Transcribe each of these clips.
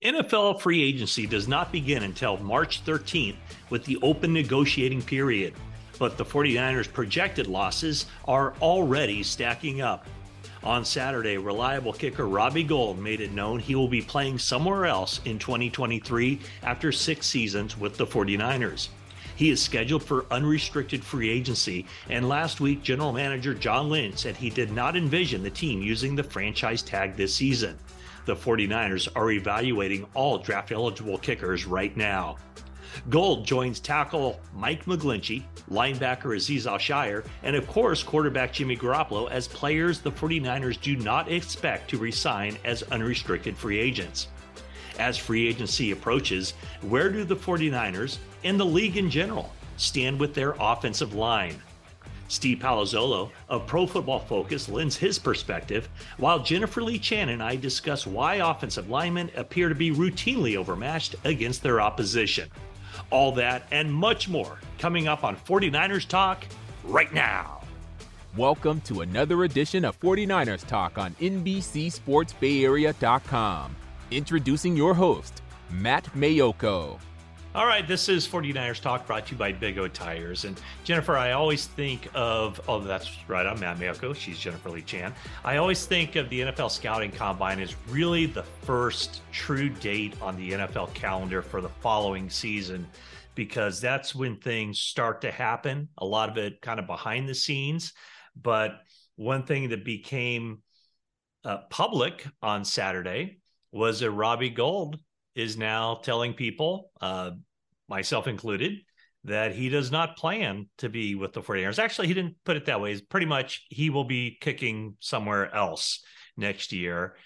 NFL free agency does not begin until March 13th with the open negotiating period, but the 49ers' projected losses are already stacking up. On Saturday, reliable kicker Robbie Gould made it known he will be playing somewhere else in 2023 after 6 seasons with the 49ers. He is scheduled for unrestricted free agency, and last week, General Manager John Lynch said he did not envision the team using the franchise tag this season. The 49ers are evaluating all draft-eligible kickers right now. Gould joins tackle Mike McGlinchey, linebacker Azeez Al-Shaair, and of course quarterback Jimmy Garoppolo as players the 49ers do not expect to re-sign as unrestricted free agents. As free agency approaches, where do the 49ers and the league in general stand with their offensive line? Steve Palazzolo of Pro Football Focus lends his perspective, while Jennifer Lee Chan and I discuss why offensive linemen appear to be routinely overmatched against their opposition. All that and much more coming up on 49ers Talk right now. Welcome to another edition of 49ers Talk on NBCSportsBayArea.com. Introducing your host, Matt Mayoko. All right, this is 49ers Talk brought to you by Big O Tires. And Jennifer, I always think of, that's right, I'm Matt Mayoko. She's Jennifer Lee Chan. I always think of the NFL Scouting Combine as really the first true date on the NFL calendar for the following season, because that's when things start to happen. A lot of it kind of behind the scenes. But one thing that became public on Saturday was that Robbie Gould is now telling people, myself included, that he does not plan to be with the 49ers. Actually, he didn't put it that way. It's pretty much he will be kicking somewhere else next year.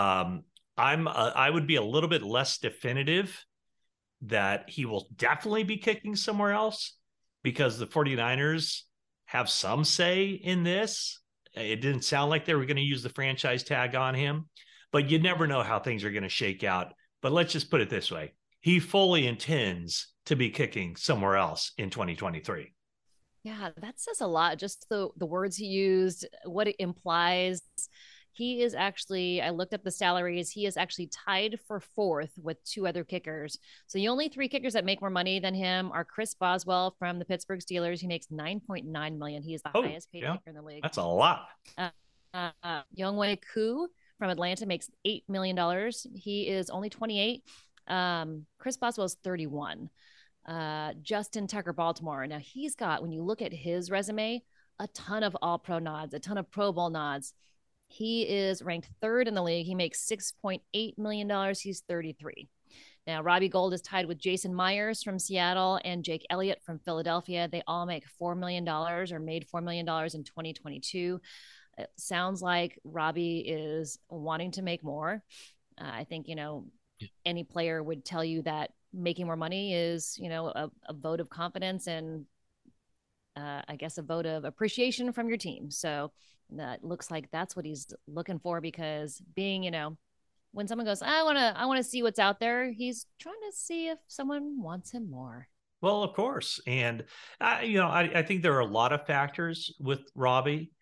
I would be a little bit less definitive that he will definitely be kicking somewhere else, because the 49ers have some say in this. It didn't sound like they were going to use the franchise tag on him, but you never know how things are going to shake out. But let's just put it this way. He fully intends to be kicking somewhere else in 2023. Yeah, that says a lot. Just the words he used, what it implies. He is actually, I looked up the salaries. He is actually tied for 4th with 2 other kickers. So the only 3 kickers that make more money than him are Chris Boswell from the Pittsburgh Steelers. He makes $9.9 million. He is the highest paid kicker in the league. That's a lot. Younghoe Koo from Atlanta makes $8 million. He is only 28. Chris Boswell is 31. Justin Tucker, Baltimore. Now he's got, when you look at his resume, a ton of all-pro nods, a ton of Pro Bowl nods. He is ranked 3rd in the league. He makes $6.8 million. He's 33. Now, Robbie Gould is tied with Jason Myers from Seattle and Jake Elliott from Philadelphia. They all make $4 million or made $4 million in 2022. It sounds like Robbie is wanting to make more. I think, any player would tell you that making more money is, a vote of confidence and I guess a vote of appreciation from your team. So that looks like that's what he's looking for, because being, when someone goes, I want to see what's out there, he's trying to see if someone wants him more. Well, of course. And, I think there are a lot of factors with Robbie.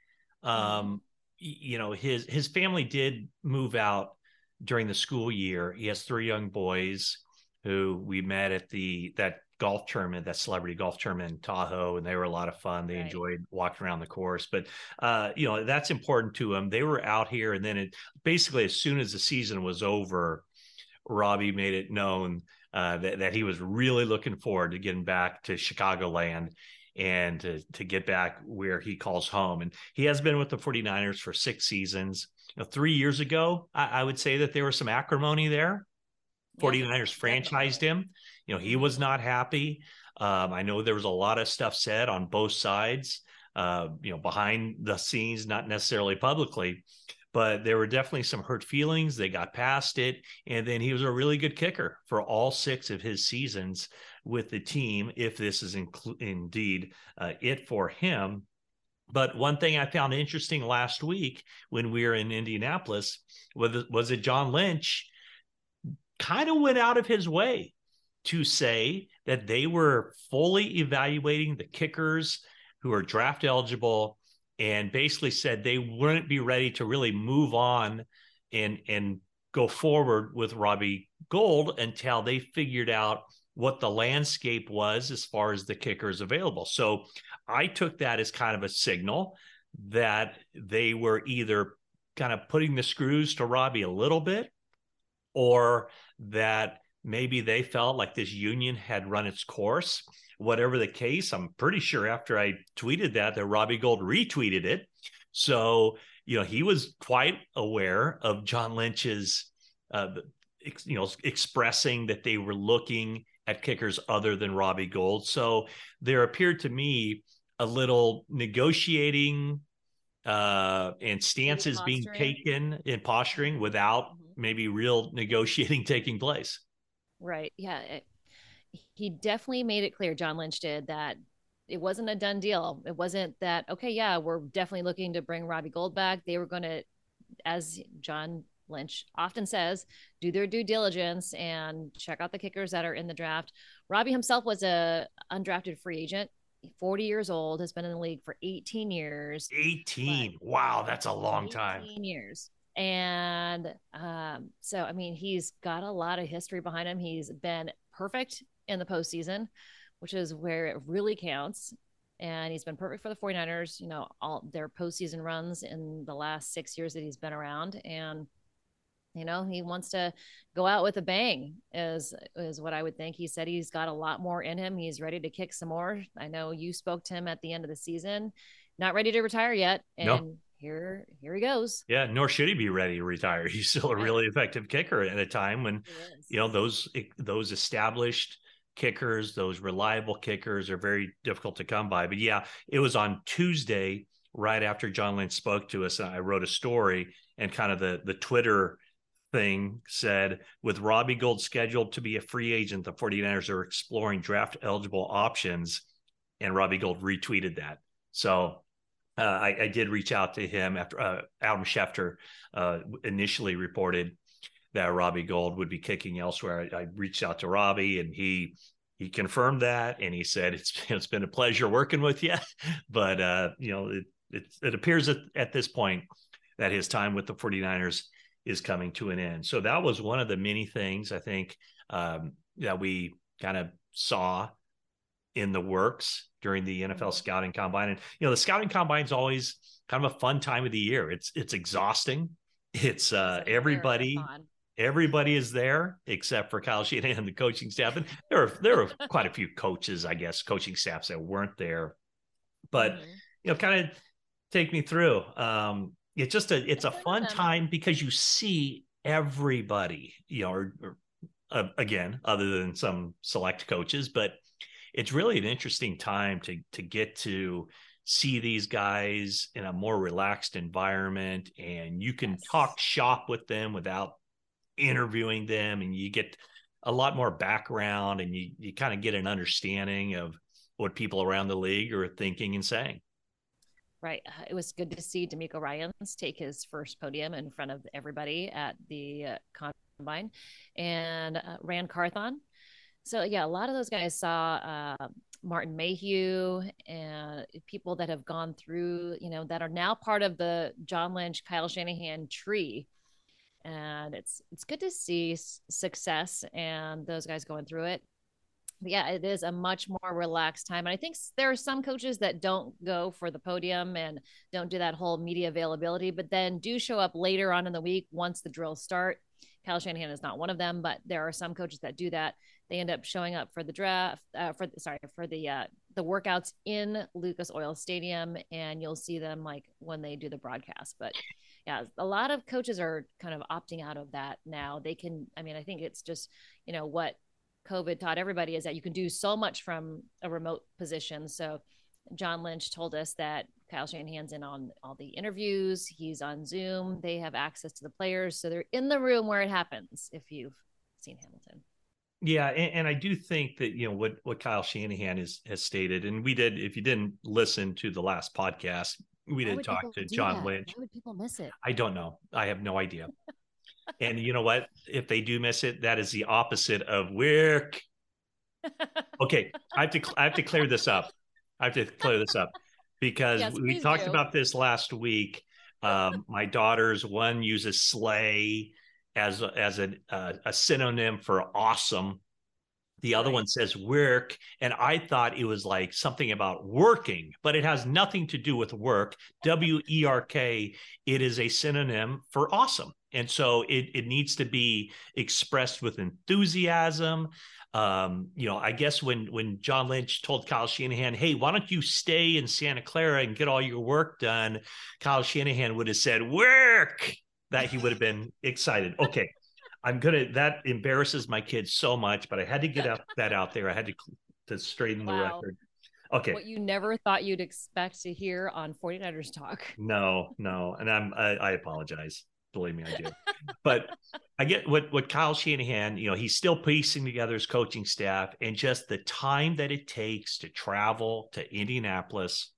His family did move out during the school year. He has 3 young boys who we met at that golf tournament, that celebrity golf tournament in Tahoe, and they were a lot of fun. They enjoyed walking around the course, but that's important to them. They were out here, and then basically as soon as the season was over, Robbie made it known that he was really looking forward to getting back to Chicagoland and to get back where he calls home. And he has been with the 49ers for 6 seasons. 3 years ago, I would say that there was some acrimony there. 49ers franchised him. He was not happy. I know there was a lot of stuff said on both sides, behind the scenes, not necessarily publicly, but there were definitely some hurt feelings. They got past it. And then he was a really good kicker for all 6 of his seasons with the team, if this is indeed it for him. But one thing I found interesting last week when we were in Indianapolis was that John Lynch kind of went out of his way to say that they were fully evaluating the kickers who are draft eligible, and basically said they wouldn't be ready to really move on and go forward with Robbie Gould until they figured out what the landscape was as far as the kickers available. So I took that as kind of a signal that they were either kind of putting the screws to Robbie a little bit, or that maybe they felt like this union had run its course. Whatever the case, I'm pretty sure after I tweeted that Robbie Gould retweeted it. So, he was quite aware of John Lynch's, expressing that they were looking at kickers other than Robbie Gould. So there appeared to me a little negotiating and stances being taken in posturing without maybe real negotiating taking place. Right. Yeah. He definitely made it clear, John Lynch did, that it wasn't a done deal. It wasn't that, okay, yeah, we're definitely looking to bring Robbie Gould back. They were going to, as John Lynch often says, do their due diligence and check out the kickers that are in the draft. Robbie himself was a undrafted free agent, 40 years old, has been in the league for 18 years. 18. Wow, that's a long time. 18 years. And so, I mean, he's got a lot of history behind him. He's been perfect in the postseason, which is where it really counts. And he's been perfect for the 49ers, all their postseason runs in the last 6 years that he's been around. And, he wants to go out with a bang is what I would think. He said he's got a lot more in him. He's ready to kick some more. I know you spoke to him at the end of the season, not ready to retire yet. And no. Here he goes. Yeah, nor should he be ready to retire. He's still a really effective kicker at a time when, those established kickers, those reliable kickers are very difficult to come by. But yeah, it was on Tuesday, right after John Lynch spoke to us, and I wrote a story, and kind of the Twitter thing said, with Robbie Gould scheduled to be a free agent, the 49ers are exploring draft eligible options, and Robbie Gould retweeted that. So I did reach out to him after Adam Schefter initially reported that Robbie Gould would be kicking elsewhere. I reached out to Robbie, and he confirmed that, and he said it's been a pleasure working with you, but it appears at this point that his time with the 49ers is coming to an end. So that was one of the many things I think that we kind of saw in the works during the NFL scouting combine. And, the scouting combine is always kind of a fun time of the year. It's exhausting. It's everybody is there except for Kyle Shanahan and the coaching staff. And there are quite a few coaches, I guess, coaching staffs that weren't there, but, kind of take me through. It's a fun time because you see everybody, again, other than some select coaches, but it's really an interesting time to get to see these guys in a more relaxed environment, and you can talk shop with them without interviewing them, and you get a lot more background, and you kind of get an understanding of what people around the league are thinking and saying. Right. It was good to see DeMeco Ryans take his first podium in front of everybody at the combine, and Rand Carthon. So, yeah, a lot of those guys saw Martin Mayhew and people that have gone through, that are now part of the John Lynch, Kyle Shanahan tree. And it's good to see success and those guys going through it. But yeah, it is a much more relaxed time. And I think there are some coaches that don't go for the podium and don't do that whole media availability, but then do show up later on in the week once the drills start. Kyle Shanahan is not one of them, but there are some coaches that do that. They end up showing up for the draft, for the workouts in Lucas Oil Stadium, and you'll see them like when they do the broadcast. But yeah, a lot of coaches are kind of opting out of that now. They can, I think it's just, what COVID taught everybody is that you can do so much from a remote position. So John Lynch told us that Kyle Shanahan's in on all the interviews. He's on Zoom. They have access to the players. So they're in the room where it happens, if you've seen Hamilton. Yeah. And I do think that, what Kyle Shanahan has stated, and we did, if you didn't listen to the last podcast, we did talk to John Lynch. Why would people miss it? I don't know. I have no idea. And you know what? If they do miss it, that is the opposite of work. Okay. I have to clear this up. Because yes, we talked about this last week. My daughters, one uses sleigh as a synonym for awesome. The other one says work. And I thought it was like something about working, but it has nothing to do with work. WERK, it is a synonym for awesome. And so it needs to be expressed with enthusiasm. I guess when John Lynch told Kyle Shanahan, hey, why don't you stay in Santa Clara and get all your work done? Kyle Shanahan would have said, work, that he would have been excited. Okay. That embarrasses my kids so much, but I had to get that out there. I had to straighten the record. Okay. What you never thought you'd expect to hear on 49ers Talk. No. And I apologize. Believe me, I do. But I get what Kyle Shanahan, he's still piecing together his coaching staff, and just the time that it takes to travel to Indianapolis.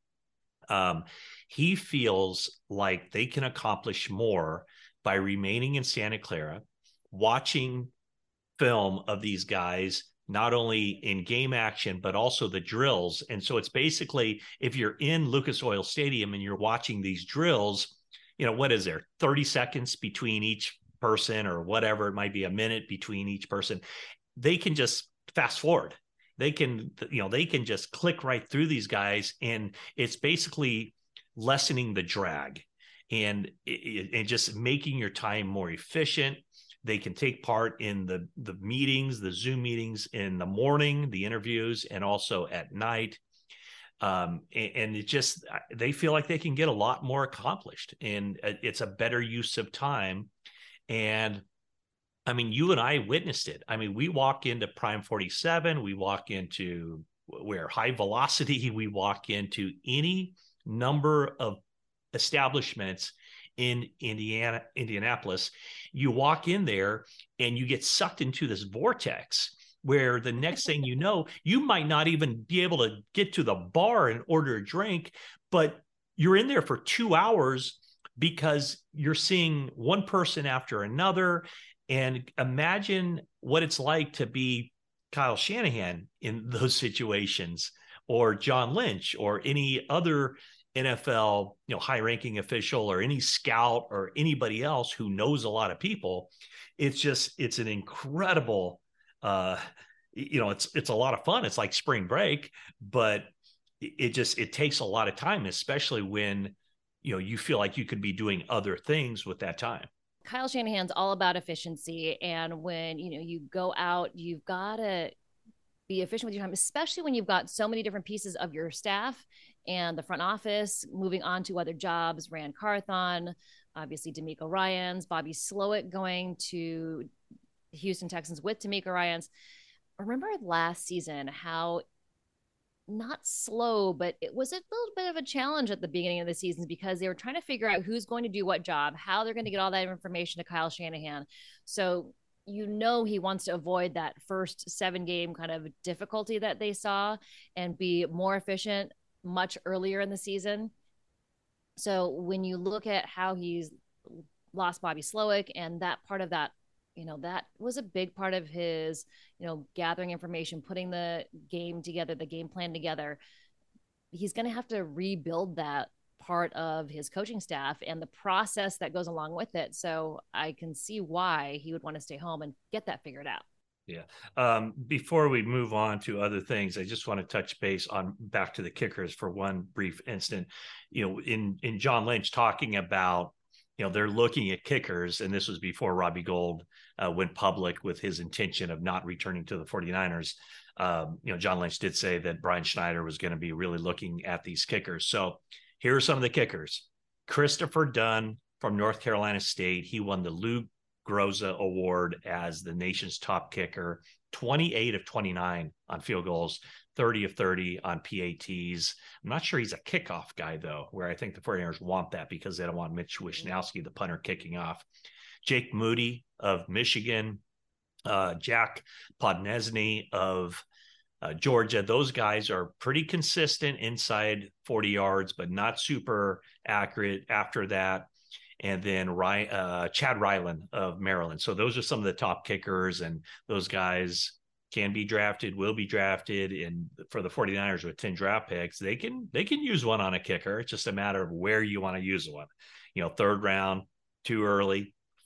He feels like they can accomplish more by remaining in Santa Clara, watching film of these guys, not only in game action, but also the drills. And so it's basically, if you're in Lucas Oil Stadium and you're watching these drills, what is there, 30 seconds between each person, or whatever, it might be a minute between each person. They can just fast forward. They can just click right through these guys. And it's basically lessening the drag and just making your time more efficient. They can take part in the meetings, the Zoom meetings in the morning, the interviews, and also at night. And it just, they feel like they can get a lot more accomplished, and it's a better use of time. And I mean, you and I witnessed it. I mean, we walk into Prime 47, we walk into High Velocity, we walk into any number of establishments in Indianapolis. You walk in there and you get sucked into this vortex where the next thing you know, you might not even be able to get to the bar and order a drink, but you're in there for 2 hours because you're seeing one person after another. And imagine what it's like to be Kyle Shanahan in those situations, or John Lynch, or any other NFL, high-ranking official, or any scout, or anybody else who knows a lot of people. It's an incredible, it's a lot of fun. It's like spring break, but it takes a lot of time, especially when, you feel like you could be doing other things with that time. Kyle Shanahan's all about efficiency. And when, you go out, you've got to be efficient with your time, especially when you've got so many different pieces of your staff and the front office moving on to other jobs. Ran Carthon, obviously DeMeco Ryans, Bobby Slowick going to Houston Texans with DeMeco Ryans. Remember last season how not slow, but it was a little bit of a challenge at the beginning of the season because they were trying to figure out who's going to do what job, how they're going to get all that information to Kyle Shanahan. So he wants to avoid that first 7-game kind of difficulty that they saw and be more efficient much earlier in the season. So when you look at how he's lost Bobby Slowick, and that part of that, that was a big part of his, gathering information, putting the game together, the game plan together. He's going to have to rebuild that part of his coaching staff and the process that goes along with it. So I can see why he would want to stay home and get that figured out. Yeah. Before we move on to other things, I just want to touch base on back to the kickers for one brief instant. In John Lynch talking about, they're looking at kickers, and this was before Robbie Gould went public with his intention of not returning to the 49ers. John Lynch did say that Brian Schneider was going to be really looking at these kickers. So here are some of the kickers. Christopher Dunn from North Carolina State. He won the Lou Groza Award as the nation's top kicker, 28 of 29 on field goals, 30 of 30 on PATs. I'm not sure he's a kickoff guy, though, where I think the 49ers want that because they don't want Mitch Wishnowsky, the punter, kicking off. Jake Moody of Michigan, Jack Podnesny of Georgia. Those guys are pretty consistent inside 40 yards, but not super accurate after that. And then Chad Ryland of Maryland. So those are some of the top kickers, and those guys can be drafted, will be drafted. And for the 49ers with 10 draft picks, they can use one on a kicker. It's just a matter of where you want to use one. 3rd round, too early;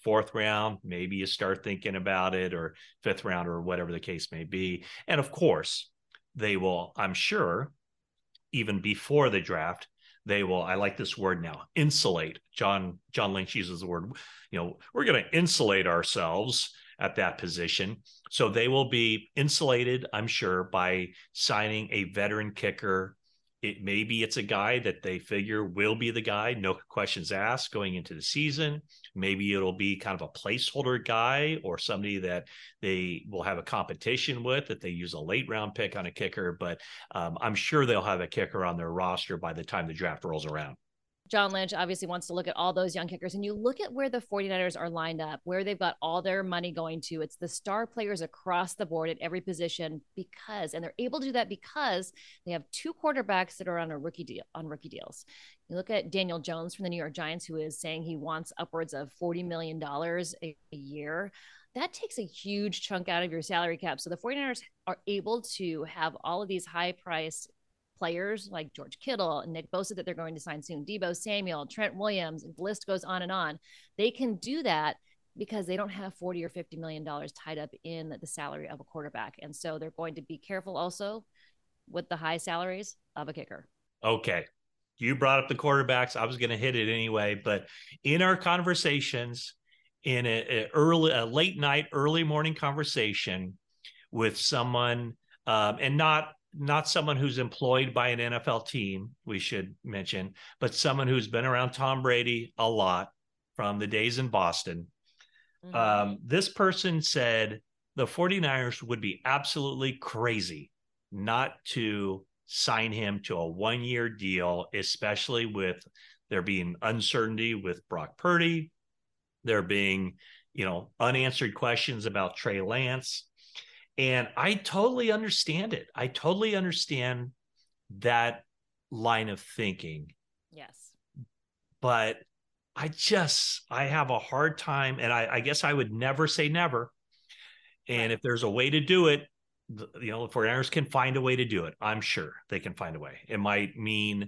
fourth round, maybe you start thinking about it, or fifth round, or whatever the case may be. And of course, they will, I'm sure, even before the draft, they will, I like this word now, insulate. John Lynch uses the word, we're going to insulate ourselves at that position. So they will be insulated, I'm sure, by signing a veteran kicker. Maybe it's a guy that they figure will be the guy, no questions asked, going into the season. Maybe it'll be kind of a placeholder guy, or somebody that they will have a competition with, that they use a late round pick on a kicker. But I'm sure they'll have a kicker on their roster by the time the draft rolls around. John Lynch obviously wants to look at all those young kickers, and you look at where the 49ers are lined up, where they've got all their money going to. It's the star players across the board at every position, and they're able to do that because they have two quarterbacks that are on rookie deals. You look at Daniel Jones from the New York Giants, who is saying he wants upwards of $40 million a year. That takes a huge chunk out of your salary cap. So the 49ers are able to have all of these high priced players like George Kittle and Nick Bosa that they're going to sign soon, Deebo Samuel, Trent Williams, the list goes on and on. They can do that because they don't have $40 or $50 million tied up in the salary of a quarterback. And so they're going to be careful also with the high salaries of a kicker. Okay. You brought up the quarterbacks. I was going to hit it anyway, but in our conversations, in a late night, early morning conversation with someone, and not someone who's employed by an NFL team, we should mention, but someone who's been around Tom Brady a lot from the days in Boston. This person said the 49ers would be absolutely crazy not to sign him to a one-year deal, especially with there being uncertainty with Brock Purdy, there being, unanswered questions about Trey Lance. And I totally understand it. I totally understand that line of thinking. Yes. But I have a hard time, and I guess I would never say never. And if there's a way to do it, the 49ers can find a way to do it. I'm sure they can find a way. It might mean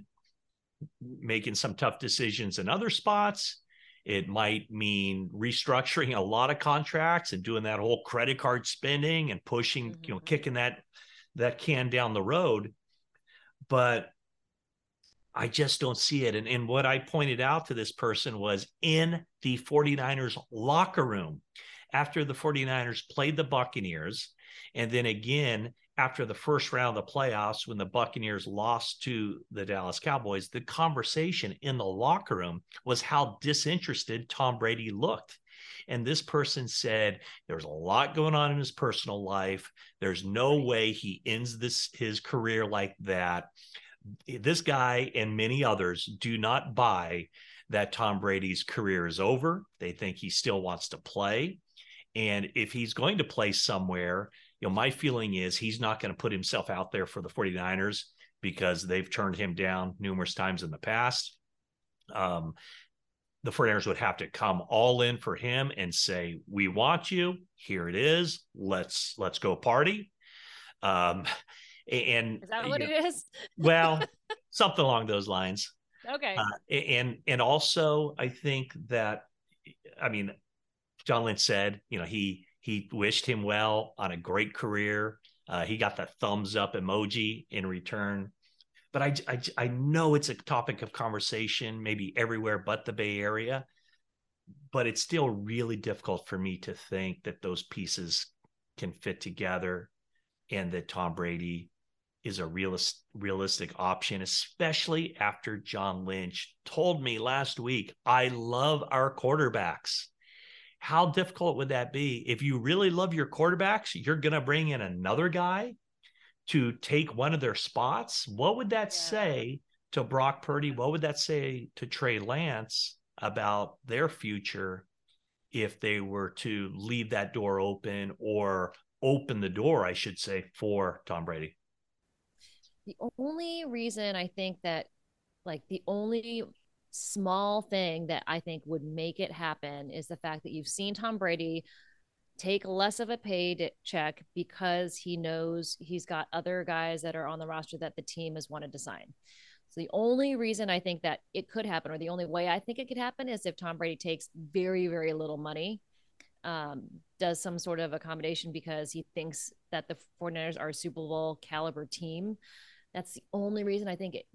making some tough decisions in other spots. It might mean restructuring a lot of contracts and doing that whole credit card spending and pushing, kicking that can down the road. But I just don't see it. And what I pointed out to this person was in the 49ers locker room after the 49ers played the Buccaneers, and then again after the first round of the playoffs when the Buccaneers lost to the Dallas Cowboys, the conversation in the locker room was how disinterested Tom Brady looked. And this person said there's a lot going on in his personal life. There's no way he ends his career like that. This guy and many others do not buy that Tom Brady's career is over. They think he still wants to play. And if he's going to play somewhere, my feeling is he's not going to put himself out there for the 49ers because they've turned him down numerous times in the past. The 49ers would have to come all in for him and say, we want you. Here it is. Let's go party. And is that what it is? Well, something along those lines. Okay. And also I think that, John Lynch said, he wished him well on a great career. He got the thumbs up emoji in return. But I know it's a topic of conversation, maybe everywhere but the Bay Area. But it's still really difficult for me to think that those pieces can fit together and that Tom Brady is a realistic option, especially after John Lynch told me last week, I love our quarterbacks. How difficult would that be? If you really love your quarterbacks, you're going to bring in another guy to take one of their spots. What would that say to Brock Purdy? What would that say to Trey Lance about their future if they were to leave that door open, or open the door, I should say, for Tom Brady? The only reason I think that, the only small thing that I think would make it happen is the fact that you've seen Tom Brady take less of a paid check because he knows he's got other guys that are on the roster that the team has wanted to sign. So the only reason I think that it could happen, or the only way I think it could happen, is if Tom Brady takes very, very little money, does some sort of accommodation because he thinks that the 49ers are a Super Bowl caliber team. That's the only reason I think it,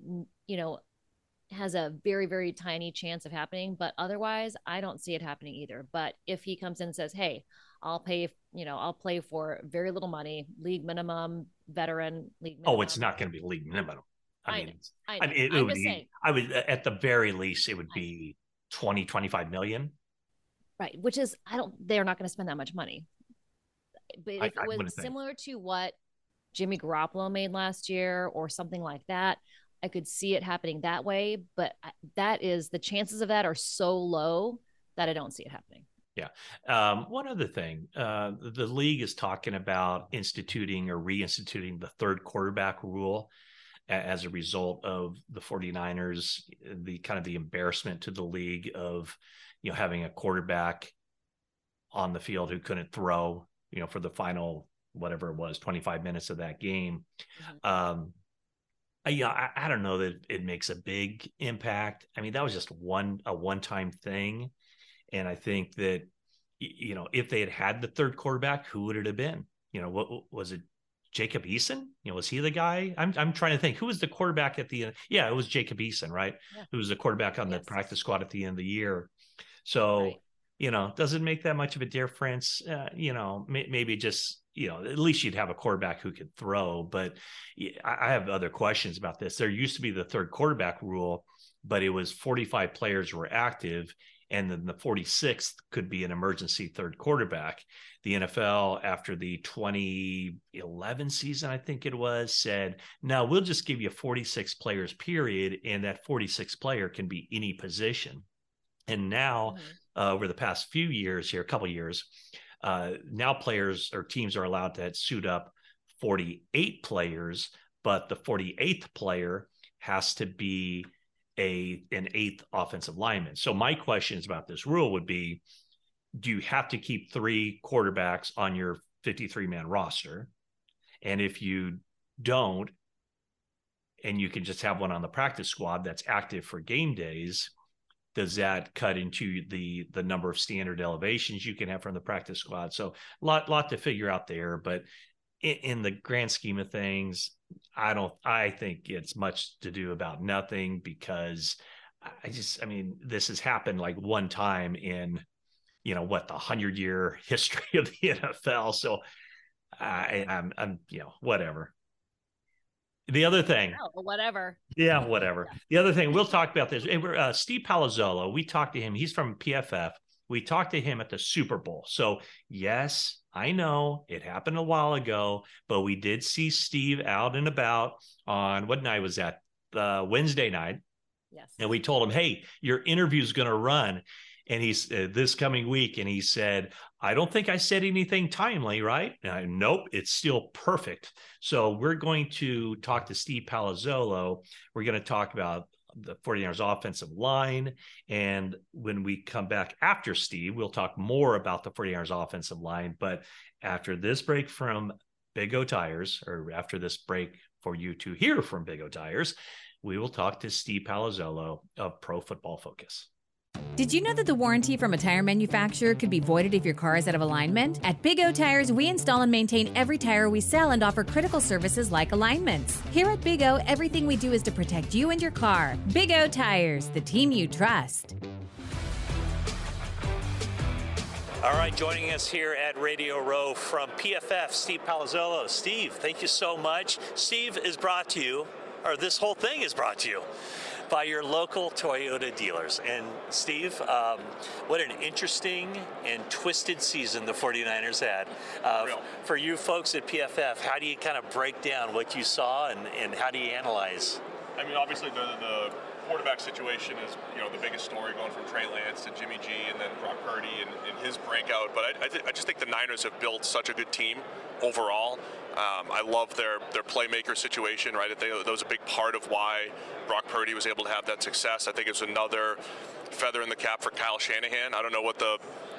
has a very, very tiny chance of happening. But otherwise, I don't see it happening either. But if he comes in and says, hey, I'll play for very little money, league minimum, veteran league minimum. Oh, it's not going to be league minimum. I know. It would be, I would, at the very least, it would be 20, 25 million. Right. Which is, they're not going to spend that much money. But if it was similar to what Jimmy Garoppolo made last year or something like that, I could see it happening that way. But the chances of that are so low that I don't see it happening. Yeah. One other thing, the league is talking about instituting or reinstituting the third quarterback rule as a result of the 49ers, the kind of the embarrassment to the league of, having a quarterback on the field who couldn't throw, for the final, whatever it was, 25 minutes of that game. Mm-hmm. I don't know that it makes a big impact. I mean, that was just a one-time thing. And I think that, if they had the third quarterback, who would it have been? What was it? Jacob Eason? Was he the guy? I'm trying to think. Who was the quarterback at the end? Yeah, it was Jacob Eason, right? Yeah. Who was the quarterback on the practice squad at the end of the year. So, right. Does it make that much of a difference? Maybe just, at least you'd have a quarterback who could throw. But I have other questions about this. There used to be the third quarterback rule, but it was 45 players were active. And then the 46th could be an emergency third quarterback. The NFL, after the 2011 season, I think it was, said, no, we'll just give you 46 players, period. And that 46 player can be any position. And now, over the past few years here, a couple of years, now players or teams are allowed to suit up 48 players, but the 48th player has to be an eighth offensive lineman. So my questions about this rule would be, do you have to keep 3 quarterbacks on your 53-man roster? And if you don't, and you can just have one on the practice squad that's active for game days, does that cut into the number of standard elevations you can have from the practice squad? So lot to figure out there, but in the grand scheme of things, I think it's much to do about nothing, because this has happened like one time in, the 100-year history of the NFL. So I'm whatever. The other thing, whatever. Yeah, whatever. Yeah. The other thing, we'll talk about this. Steve Palazzolo, we talked to him. He's from PFF. We talked to him at the Super Bowl. So yes, I know it happened a while ago, but we did see Steve out and about on, what night was that? Wednesday night. Yes. And we told him, hey, your interview is going to run. And he's this coming week. And he said, I don't think I said anything timely, right? Nope, it's still perfect. So we're going to talk to Steve Palazzolo. We're going to talk about the 49ers offensive line. And when we come back after Steve, we'll talk more about the 49ers offensive line. But after this break from Big O Tires, or after this break for you to hear from Big O Tires, we will talk to Steve Palazzolo of Pro Football Focus. Did you know that the warranty from a tire manufacturer could be voided if your car is out of alignment? At Big O Tires, we install and maintain every tire we sell and offer critical services like alignments. Here at Big O, everything we do is to protect you and your car. Big O Tires, the team you trust. All right, joining us here at Radio Row from PFF, Steve Palazzolo. Steve, thank you so much. Steve is brought to you, or this whole thing is brought to you, by your local Toyota dealers. And Steve, what an interesting and twisted season the 49ers had. For you folks at PFF, how do you kind of break down what you saw and how do you analyze? I mean, obviously the quarterback situation is, the biggest story, going from Trey Lance to Jimmy G and then Brock Purdy and his breakout. But I just think the Niners have built such a good team overall. I love their playmaker situation, right? That was a big part of why Brock Purdy was able to have that success. I think it's another feather in the cap for Kyle Shanahan. I don't know what the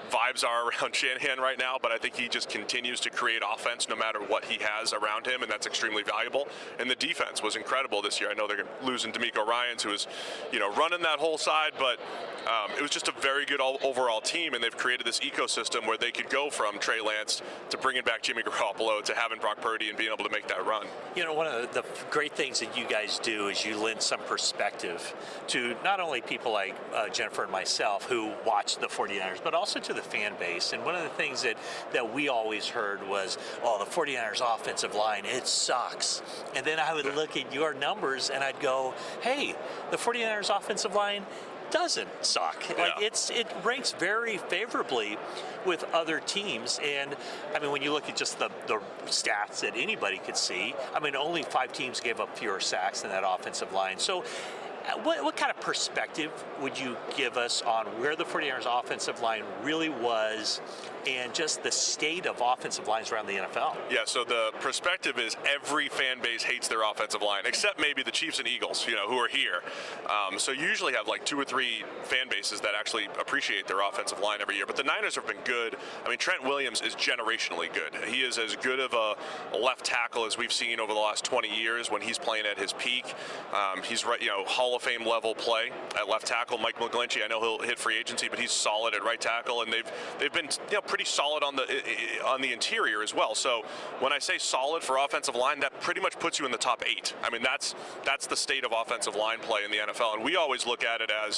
vibes are around Shanahan right now, but I think he just continues to create offense no matter what he has around him, and that's extremely valuable. And the defense was incredible this year. I know they're losing D'Amico Ryans, who was, running that whole side, but it was just a very good overall team, and they've created this ecosystem where they could go from Trey Lance to bringing back Jimmy Garoppolo to having Brock Purdy and being able to make that run. One of the great things that you guys do is you lend some perspective to not only people like Jennifer and myself who watch the 49ers, but also to the fan base. And one of the things that we always heard was, the 49ers offensive line, it sucks. And then I would look at your numbers and I'd go, hey, the 49ers offensive line doesn't suck. It ranks very favorably with other teams. And I mean, when you look at just the stats that anybody could see, I mean, only 5 teams gave up fewer sacks than that offensive line. So what kind of perspective would you give us on where the 49ers offensive line really was and just the state of offensive lines around the NFL? Yeah, so the perspective is every fan base hates their offensive line, except maybe the Chiefs and Eagles, who are here. So you usually have like 2 or 3 fan bases that actually appreciate their offensive line every year. But the Niners have been good. I mean, Trent Williams is generationally good. He is as good of a left tackle as we've seen over the last 20 years when he's playing at his peak. He's right, Hall of Fame level play at left tackle. Mike McGlinchey, I know he'll hit free agency, but he's solid at right tackle, and they've been pretty solid on the interior as well. So when I say solid for offensive line, that pretty much puts you in the top 8. I mean, that's the state of offensive line play in the NFL, and we always look at it as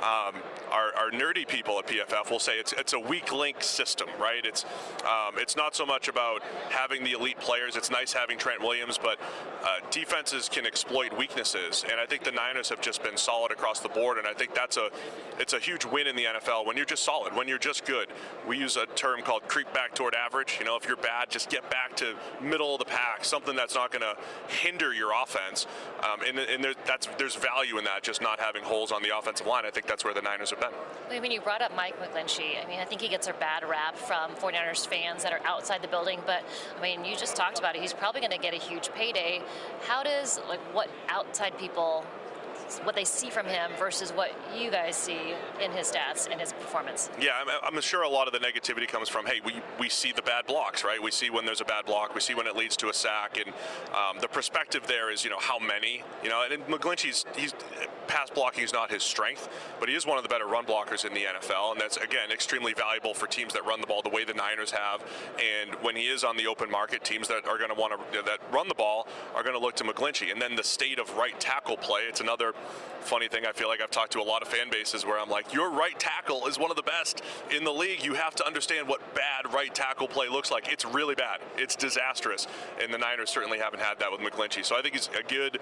our nerdy people at PFF will say it's a weak link system, right? It's not so much about having the elite players. It's nice having Trent Williams, but defenses can exploit weaknesses, and I think the Niners have just been solid across the board, and I think it's a huge win in the NFL when you're just solid, when you're just good. We use a term called creep back toward average. If you're bad, just get back to middle of the pack, something that's not going to hinder your offense. And there's value in that, just not having holes on the offensive line. I think that's where the Niners have been. I mean, you brought up Mike McGlinchey. I mean, I think he gets a bad rap from 49ers fans that are outside the building, but I mean, you just talked about it. He's probably going to get a huge payday. How does, what outside people, what they see from him versus what you guys see in his stats and his performance? Yeah, I'm sure a lot of the negativity comes from, hey, we see the bad blocks, right? We see when there's a bad block. We see when it leads to a sack. And the perspective there is, how many. And McGlinchey's pass blocking is not his strength, but he is one of the better run blockers in the NFL. And that's, again, extremely valuable for teams that run the ball the way the Niners have. And when he is on the open market, teams that are going to want to that run the ball are going to look to McGlinchey. And then the state of right tackle play, it's another funny thing. I feel like I've talked to a lot of fan bases where I'm like, your right tackle is one of the best in the league. You have to understand what bad right tackle play looks like. It's really bad. It's disastrous. And the Niners certainly haven't had that with McGlinchey. So I think he's a good,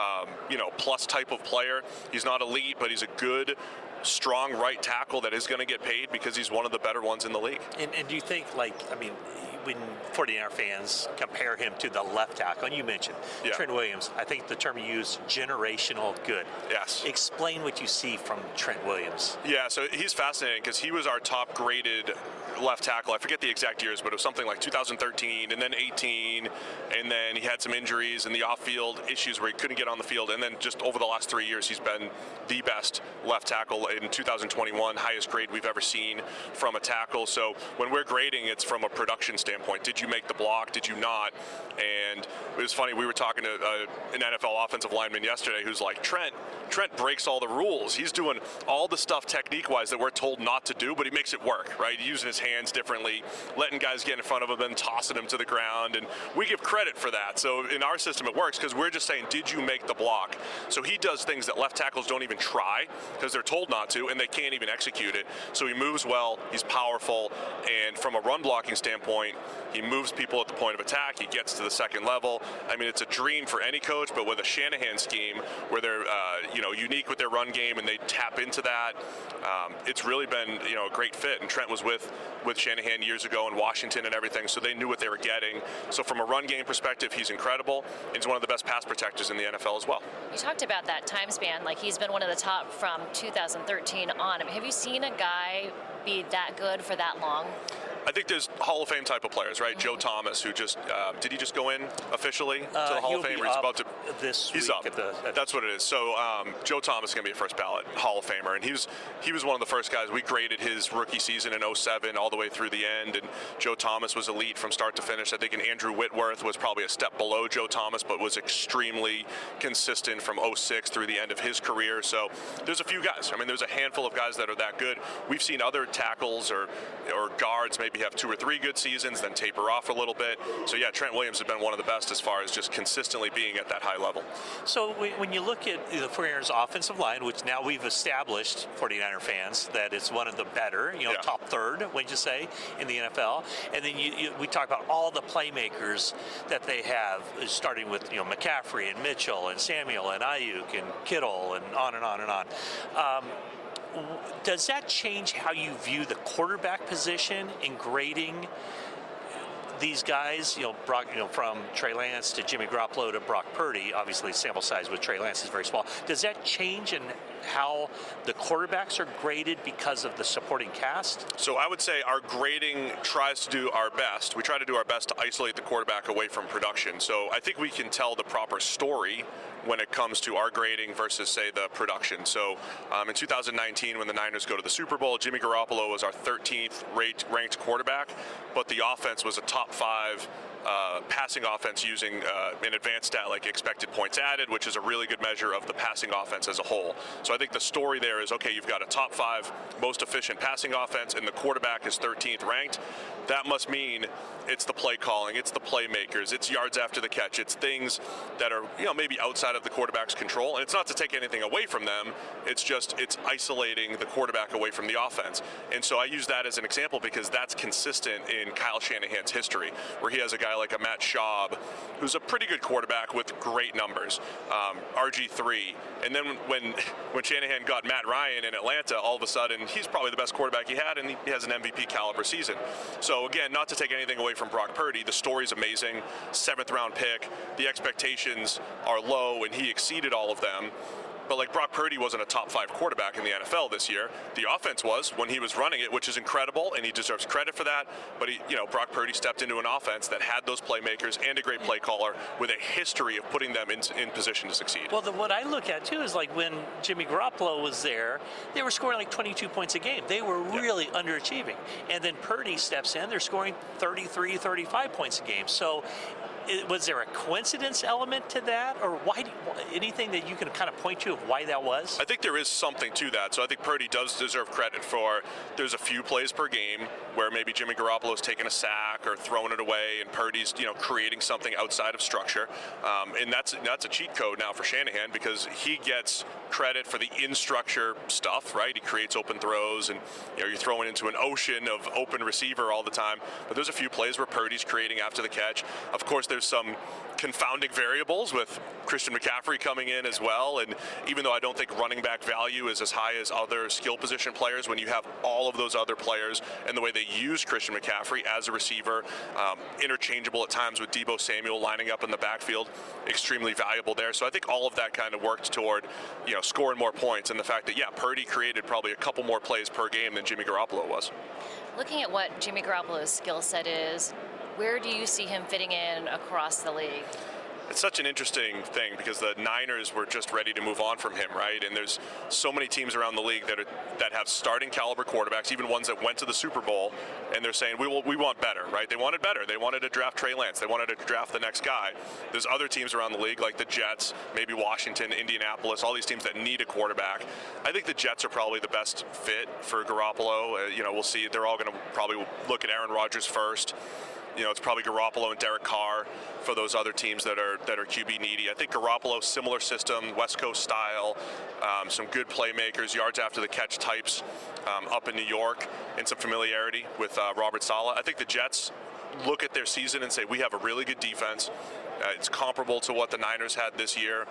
plus type of player. He's not elite, but he's a good, strong right tackle that is going to get paid because he's one of the better ones in the league. And do you think, when 49er fans compare him to the left tackle, and you mentioned Trent Williams, I think the term you use, generational good. Yes. Explain what you see from Trent Williams. Yeah, so he's fascinating because he was our top graded left tackle. I forget the exact years, but it was something like 2013 and then 18, and then he had some injuries and the off-field issues where he couldn't get on the field, and then just over the last 3 years he's been the best left tackle. In 2021, highest grade we've ever seen from a tackle. So when we're grading, it's from a production standpoint. Did you make the block? Did you not? And it was funny, we were talking to an NFL offensive lineman yesterday who's like, Trent breaks all the rules. He's doing all the stuff technique-wise that we're told not to do, but he makes it work, right? Using his hands differently, letting guys get in front of him and tossing him to the ground, and we give credit for that. So in our system it works because we're just saying, did you make the block? So he does things that left tackles don't even try because they're told not to, and they can't even execute it. So he moves well, he's powerful, and from a run blocking standpoint, he moves people at the point of attack, he gets to the second level. I mean, it's a dream for any coach, but with a Shanahan scheme where they're unique with their run game and they tap into that, it's really been a great fit. And Trent was with Shanahan years ago in Washington and everything, so they knew what they were getting. So from a run game perspective, he's incredible. He's one of the best pass protectors in the NFL as well. You talked about that time span, like he's been one of the top from 2013 on. I mean, have you seen a guy be that good for that long? I think there's Hall of Fame type of players, right? Joe Thomas, who just did he just go in officially to the Hall of Fame? Or he's about to. He's up. That's what it is. So Joe Thomas is going to be a first ballot Hall of Famer, and he was one of the first guys. We graded his rookie season in 07 all the way through the end, and Joe Thomas was elite from start to finish. I think Andrew Whitworth was probably a step below Joe Thomas, but was extremely consistent from 06 through the end of his career. So there's a few guys. I mean, there's a handful of guys that are that good. We've seen other tackles or guards maybe have 2 or 3 good seasons, then taper off a little bit. So yeah, Trent Williams has been one of the best as far as just consistently being at that high level. So when you look at the 49ers offensive line, which now we've established, 49er fans, that it's one of the better, top third, wouldn't you say, in the NFL. And then we talk about all the playmakers that they have, starting with McCaffrey and Mitchell and Samuel and Ayuk and Kittle and on and on and on. Does that change how you view the quarterback position in grading these guys, Brock, from Trey Lance to Jimmy Garoppolo to Brock Purdy? Obviously, sample size with Trey Lance is very small. Does that change in how the quarterbacks are graded because of the supporting cast? So I would say our grading tries to do our best. We try to do our best to isolate the quarterback away from production. So I think we can tell the proper story when it comes to our grading versus, say, the production. So in 2019, when the Niners go to the Super Bowl, Jimmy Garoppolo was our 13th ranked quarterback, but the offense was a top 5 passing offense using an advanced stat like expected points added, which is a really good measure of the passing offense as a whole. So I think the story there is, okay, you've got a top 5 most efficient passing offense and the quarterback is 13th ranked. That must mean it's the play calling, it's the playmakers, it's yards after the catch, it's things that are maybe outside of the quarterback's control. And it's not to take anything away from them, it's isolating the quarterback away from the offense. And so I use that as an example because that's consistent in Kyle Shanahan's history, where he has a guy like a Matt Schaub, who's a pretty good quarterback with great numbers, RG3. And then when Shanahan got Matt Ryan in Atlanta, all of a sudden he's probably the best quarterback he had, and he has an MVP caliber season. So again, not to take anything away from Brock Purdy, the story's amazing, 7th round pick, the expectations are low, and he exceeded all of them. But like Brock Purdy wasn't a top 5 quarterback in the NFL this year. The offense was when he was running it, which is incredible, and he deserves credit for that. But Brock Purdy stepped into an offense that had those playmakers and a great play caller with a history of putting them in position to succeed. Well, what I look at too is like when Jimmy Garoppolo was there, they were scoring like 22 points a game. They were really underachieving. And then Purdy steps in, they're scoring 33, 35 points a game. So was there a coincidence element to that, or anything that you can kind of point to of why that was? I think there is something to that. So I think Purdy does deserve credit for there's a few plays per game where maybe Jimmy Garoppolo's taking a sack or throwing it away, and Purdy's creating something outside of structure. And that's a cheat code now for Shanahan because he gets credit for the in-structure stuff, right? He creates open throws, and you're throwing into an ocean of open receiver all the time. But there's a few plays where Purdy's creating after the catch. Of course, there's some confounding variables with Christian McCaffrey coming in as well, and even though I don't think running back value is as high as other skill position players, when you have all of those other players and the way they use Christian McCaffrey as a receiver, interchangeable at times with Deebo Samuel lining up in the backfield, extremely valuable there. So I think all of that kind of worked toward scoring more points, and the fact that Purdy created probably a couple more plays per game than Jimmy Garoppolo was. Looking at what Jimmy Garoppolo's skill set is, where do you see him fitting in across the league? It's such an interesting thing because the Niners were just ready to move on from him, right? And there's so many teams around the league that have starting caliber quarterbacks, even ones that went to the Super Bowl, and they're saying we want better, right? They wanted better. They wanted to draft Trey Lance. They wanted to draft the next guy. There's other teams around the league like the Jets, maybe Washington, Indianapolis, all these teams that need a quarterback. I think the Jets are probably the best fit for Garoppolo. We'll see. They're all going to probably look at Aaron Rodgers first. It's probably Garoppolo and Derek Carr for those other teams that are QB needy. I think Garoppolo, similar system, West Coast style, some good playmakers, yards after the catch types up in New York, and some familiarity with Robert Saleh. I think the Jets look at their season and say, we have a really good defense. It's comparable to what the Niners had this year.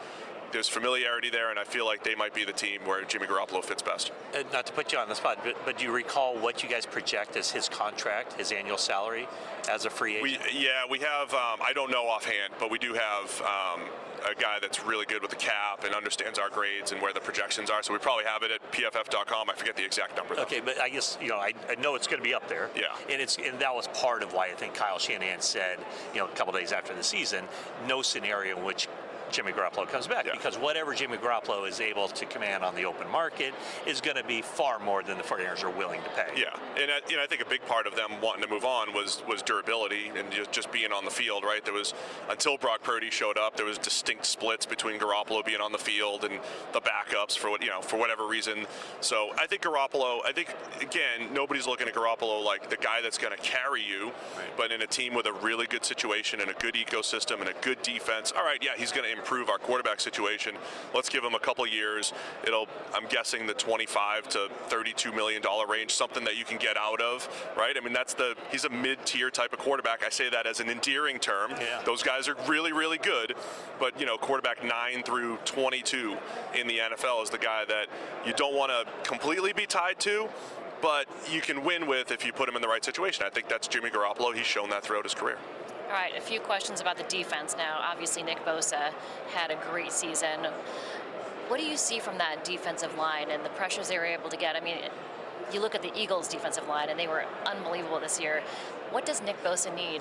there's familiarity there, and I feel like they might be the team where Jimmy Garoppolo fits best. Not to put you on the spot, but do you recall what you guys project as his contract, his annual salary as a free agent? We have, I don't know offhand, but we do have a guy that's really good with the cap and understands our grades and where the projections are. So we probably have it at pff.com. I forget the exact number, though. Okay, but I guess, I know it's going to be up there. Yeah. And that was part of why I think Kyle Shanahan said, a couple days after the season, no scenario in which Jimmy Garoppolo comes back, because whatever Jimmy Garoppolo is able to command on the open market is going to be far more than the 49ers are willing to pay. Yeah, and I think a big part of them wanting to move on was durability and just being on the field, right? There was, until Brock Purdy showed up, there was distinct splits between Garoppolo being on the field and the backups for whatever reason. So I think Garoppolo, again, nobody's looking at Garoppolo like the guy that's going to carry you, but in a team with a really good situation and a good ecosystem and a good defense, all right, yeah, he's going to improve our quarterback situation. Let's give him a couple years. I'm guessing the $25 to $32 million range, something that you can get out of, right? I mean, he's a mid-tier type of quarterback. I say that as an endearing term. Yeah. Those guys are really, really good, but quarterback 9 through 22 in the NFL is the guy that you don't want to completely be tied to, but you can win with if you put him in the right situation. I think that's Jimmy Garoppolo. He's shown that throughout his career. All right, a few questions about the defense now. Obviously, Nick Bosa had a great season. What do you see from that defensive line and the pressures they were able to get? I mean, you look at the Eagles' defensive line, and they were unbelievable this year. What does Nick Bosa need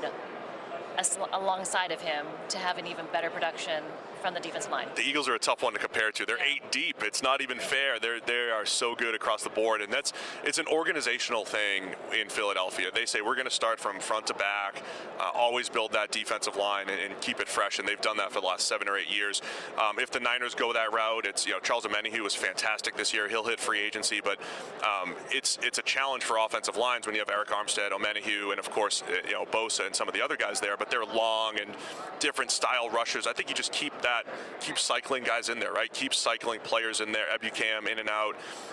alongside of him to have an even better production from the defensive line? The Eagles are a tough one to compare to. They're 8 deep. It's not even fair. They are so good across the board, and it's an organizational thing in Philadelphia. They say we're going to start from front to back, always build that defensive line and keep it fresh, and they've done that for the last 7 or 8 years. If the Niners go that route, it's Charles Omenihu was fantastic this year. He'll hit free agency, but it's a challenge for offensive lines when you have Eric Armstead, Omenihu, and of course Bosa and some of the other guys there. But they're long and different style rushers. I think you just keep cycling guys in there, right? Keep cycling players in there, Ebukam in and out.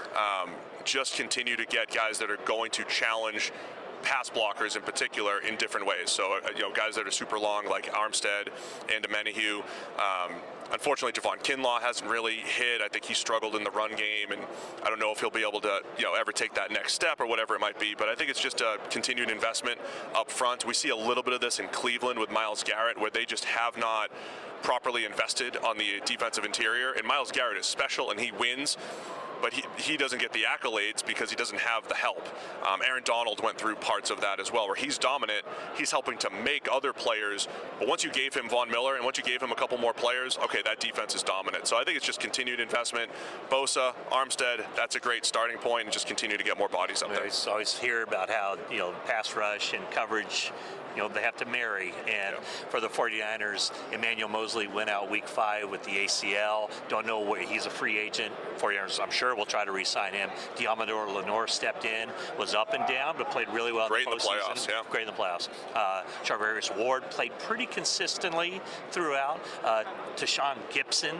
Just continue to get guys that are going to challenge pass blockers in particular in different ways. So, guys that are super long like Armstead and Omenihu. Unfortunately, Javon Kinlaw hasn't really hit. I think he struggled in the run game, and I don't know if he'll be able to, ever take that next step or whatever it might be. But I think it's just a continued investment up front. We see a little bit of this in Cleveland with Myles Garrett, where they just have not properly invested on the defensive interior. And Myles Garrett is special, and he wins. But he doesn't get the accolades because he doesn't have the help. Aaron Donald went through parts of that as well, where he's dominant. He's helping to make other players. But once you gave him Von Miller and once you gave him a couple more players, okay, that defense is dominant. So I think it's just continued investment. Bosa, Armstead, that's a great starting point, and just continue to get more bodies up there. I always hear about how, pass rush and coverage, they have to marry. And for the 49ers, Emmanuel Mosley went out week 5 with the ACL. Don't know where he's a free agent. 49ers, I'm sure, will try to re-sign him. Diamador Lenore stepped in, was up and down, but played really well Great in the playoffs, yeah. Great in the playoffs. Charvarius Ward played pretty consistently throughout. Tashawn Gibson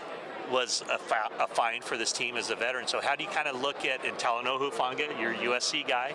was a find for this team as a veteran. So how do you kind of look at, and Talanoa Hufanga, your USC guy,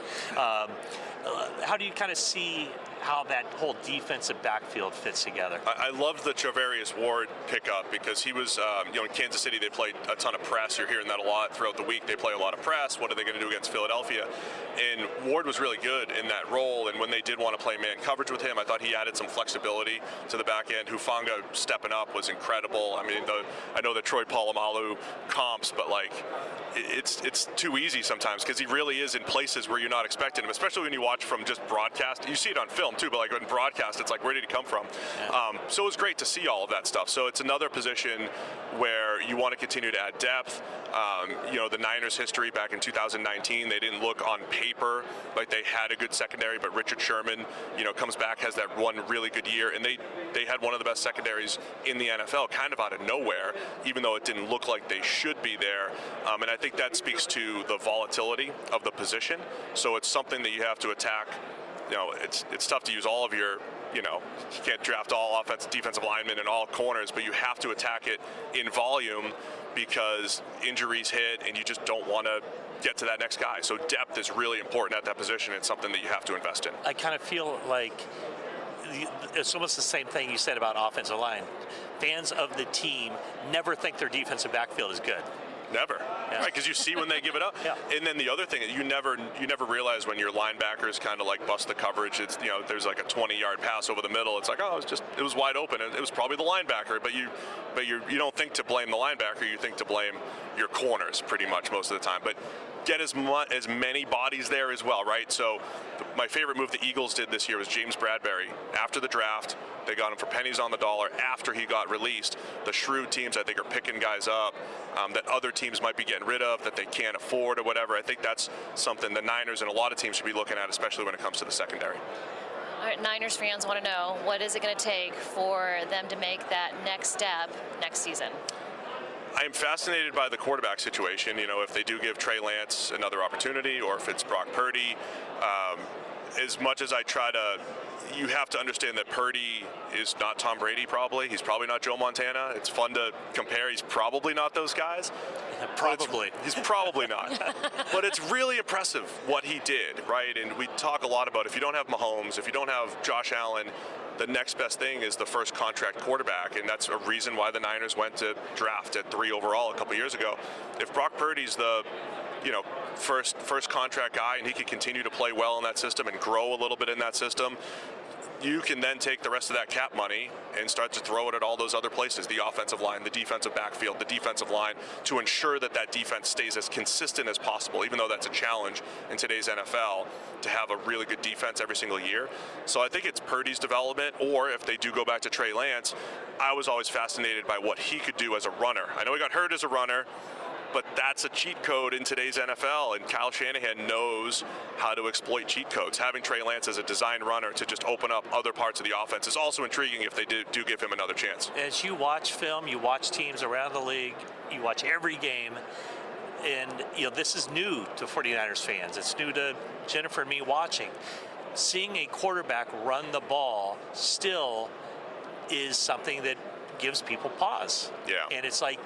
how do you kind of see how that whole defensive backfield fits together? I love the Charvarius Ward pickup because he was, in Kansas City, they played a ton of press. You're hearing that a lot throughout the week. They play a lot of press. What are they going to do against Philadelphia? And Ward was really good in that role. And when they did want to play man coverage with him, I thought he added some flexibility to the back end. Hufanga stepping up was incredible. I mean, I know the Troy Polamalu comps, but it's too easy sometimes because he really is in places where you're not expecting him, especially when you watch from just broadcast. You see it on film too, but in broadcast, it's where did he come from? Yeah. So it was great to see all of that stuff. So it's another position where you want to continue to add depth. The Niners history back in 2019, they didn't look on paper like they had a good secondary, but Richard Sherman, comes back, has that one really good year, and they had one of the best secondaries in the NFL kind of out of nowhere, even though it didn't look like they should be there. And I think that speaks to the volatility of the position. So it's something that you have to attack. It's tough to use all of your, you can't draft all defensive linemen and all corners, but you have to attack it in volume because injuries hit and you just don't want to get to that next guy. So depth is really important at that position. It's something that you have to invest in. I kind of feel like it's almost the same thing you said about offensive line. Fans of the team never think their defensive backfield is good. Never. Yeah. Right, because you see when they give it up. Yeah. And then the other thing, you never realize when your linebackers kind of like bust the coverage. It's, you know, there's like a 20-yard pass over the middle. It's like, oh, it was wide open. It was probably the linebacker, but you don't think to blame the linebacker. You think to blame your corners pretty much most of the time. But get as many bodies there as well, right? So my favorite move the Eagles did this year was James Bradbury. After the draft, they got him for pennies on the dollar after he got released. The shrewd teams, I think, are picking guys up that other teams might be getting rid of, that they can't afford or whatever. I think that's something the Niners and a lot of teams should be looking at, especially when it comes to the secondary. All right, Niners fans want to know, what is it going to take for them to make that next step next season? I am fascinated by the quarterback situation. You know, if they do give Trey Lance another opportunity, or if it's Brock Purdy. As much as I try to, you have to understand that Purdy is not Tom Brady. Probably he's probably not Joe Montana. It's fun to compare. He's probably not those guys. Probably. He's probably not. But it's really impressive what he did, right? And we talk a lot about if you don't have Mahomes, if you don't have Josh Allen, the next best thing is the first contract quarterback, and that's a reason why the Niners went to draft at 3 overall a couple years ago. If Brock Purdy's the first contract guy, and he can continue to play well in that system and grow a little bit in that system, you can then take the rest of that cap money and start to throw it at all those other places, the offensive line, the defensive backfield, the defensive line, to ensure that that defense stays as consistent as possible, even though that's a challenge in today's NFL to have a really good defense every single year. So I think it's Purdy's development, or if they do go back to Trey Lance, I was always fascinated by what he could do as a runner. I know he got hurt as a runner, but that's a cheat code in today's NFL, and Kyle Shanahan knows how to exploit cheat codes. Having Trey Lance as a design runner to just open up other parts of the offense is also intriguing if they do give him another chance. As you watch film, you watch teams around the league, you watch every game, and this is new to 49ers fans. It's new to Jennifer and me watching. Seeing a quarterback run the ball still is something that gives people pause. Yeah. And it's like,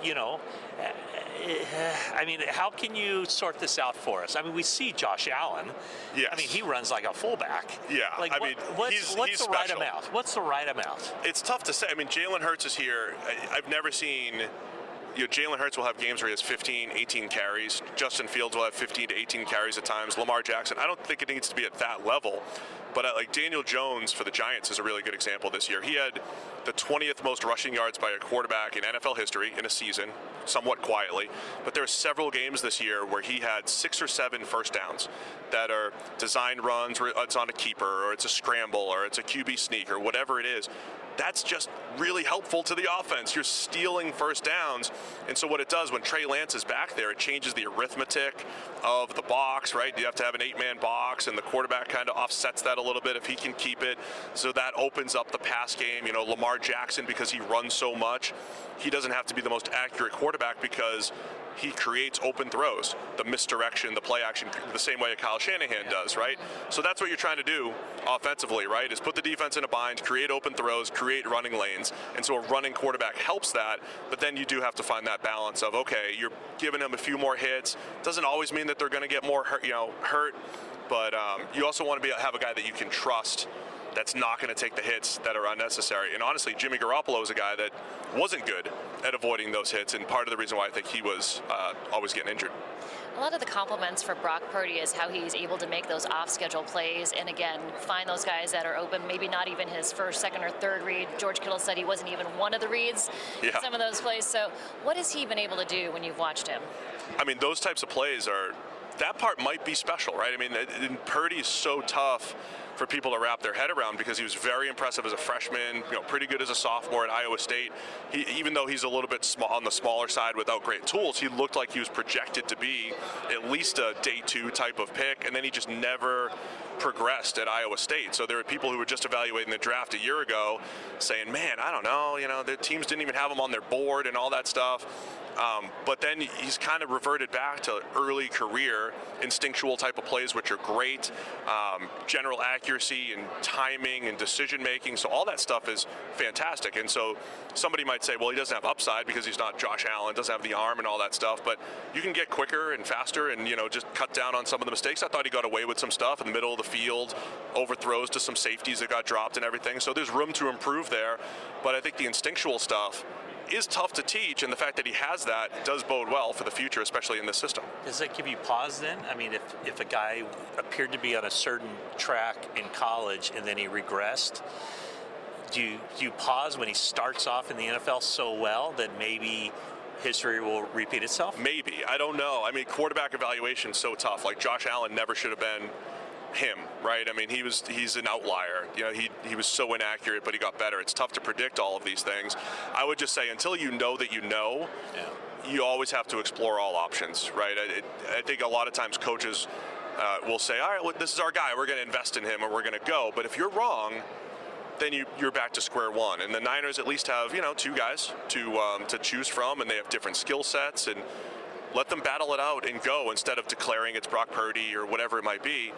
I mean, how can you sort this out for us? I mean, we see Josh Allen. Yes. I mean, he runs like a fullback. Yeah. Like, what's he's the right special. amount? What's the right amount? It's tough to say. I mean, Jalen Hurts is here. I've never seen, Jalen Hurts will have games where he has 15, 18 carries. Justin Fields will have 15 to 18 carries at times. Lamar Jackson, I don't think it needs to be at that level. But like Daniel Jones for the Giants is a really good example this year. He had the 20th most rushing yards by a quarterback in NFL history in a season, somewhat quietly. But there are several games this year where he had 6 or 7 first downs that are designed runs where it's on a keeper, or it's a scramble, or it's a QB sneak, or whatever it is. That's just really helpful to the offense. You're stealing first downs. And so what it does when Trey Lance is back there, it changes the arithmetic of the box, right? You have to have an 8-man box, and the quarterback kind of offsets that a little bit if he can keep it. So that opens up the pass game. Lamar Jackson, because he runs so much, he doesn't have to be the most accurate quarterback because he creates open throws, the misdirection, the play action, the same way Kyle Shanahan does, right? So that's what you're trying to do offensively, right, is put the defense in a bind, create open throws, create running lanes. And so a running quarterback helps that, but then you do have to find that balance of, okay, you're giving them a few more hits. Doesn't always mean that they're going to get more hurt, but you also want to have a guy that you can trust that's not going to take the hits that are unnecessary. And honestly, Jimmy Garoppolo is a guy that wasn't good at avoiding those hits, and part of the reason why I think he was always getting injured. A lot of the compliments for Brock Purdy is how he's able to make those off-schedule plays and, again, find those guys that are open, maybe not even his first, second, or third read. George Kittle said he wasn't even one of the reads in some of those plays. So what has he been able to do when you've watched him? I mean, those types of plays that part might be special, right? I mean, Purdy is so tough for people to wrap their head around because he was very impressive as a freshman, pretty good as a sophomore at Iowa State. Even though he's a little bit on the smaller side without great tools, he looked like he was projected to be at least a day 2 type of pick, and then he just never progressed at Iowa State. So there were people who were just evaluating the draft a year ago saying, man, I don't know, their teams didn't even have him on their board and all that stuff. But then he's kind of reverted back to early career instinctual type of plays, which are great. General accuracy accuracy and timing and decision making. So all that stuff is fantastic. And so somebody might say, well, he doesn't have upside because he's not Josh Allen, doesn't have the arm and all that stuff. But you can get quicker and faster and, just cut down on some of the mistakes. I thought he got away with some stuff in the middle of the field, overthrows to some safeties that got dropped and everything. So there's room to improve there. But I think the instinctual stuff is tough to teach, and the fact that he has that does bode well for the future, especially in this system. Does that give you pause then? I mean, if a guy appeared to be on a certain track in college and then he regressed, do you pause when he starts off in the NFL so well that maybe history will repeat itself? Maybe. I don't know. I mean, quarterback evaluation is so tough. Like, Josh Allen never should have been him, right? I mean, he's an outlier. He was so inaccurate, but he got better. It's tough to predict all of these things. I would just say, until you know that you know, you always have to explore all options, right? I think a lot of times coaches will say, all right, well, this is our guy. We're going to invest in him, or we're going to go. But if you're wrong, then you're back to square one. And the Niners at least have, two guys to choose from, and they have different skill sets, and let them battle it out and go instead of declaring it's Brock Purdy or whatever it might be.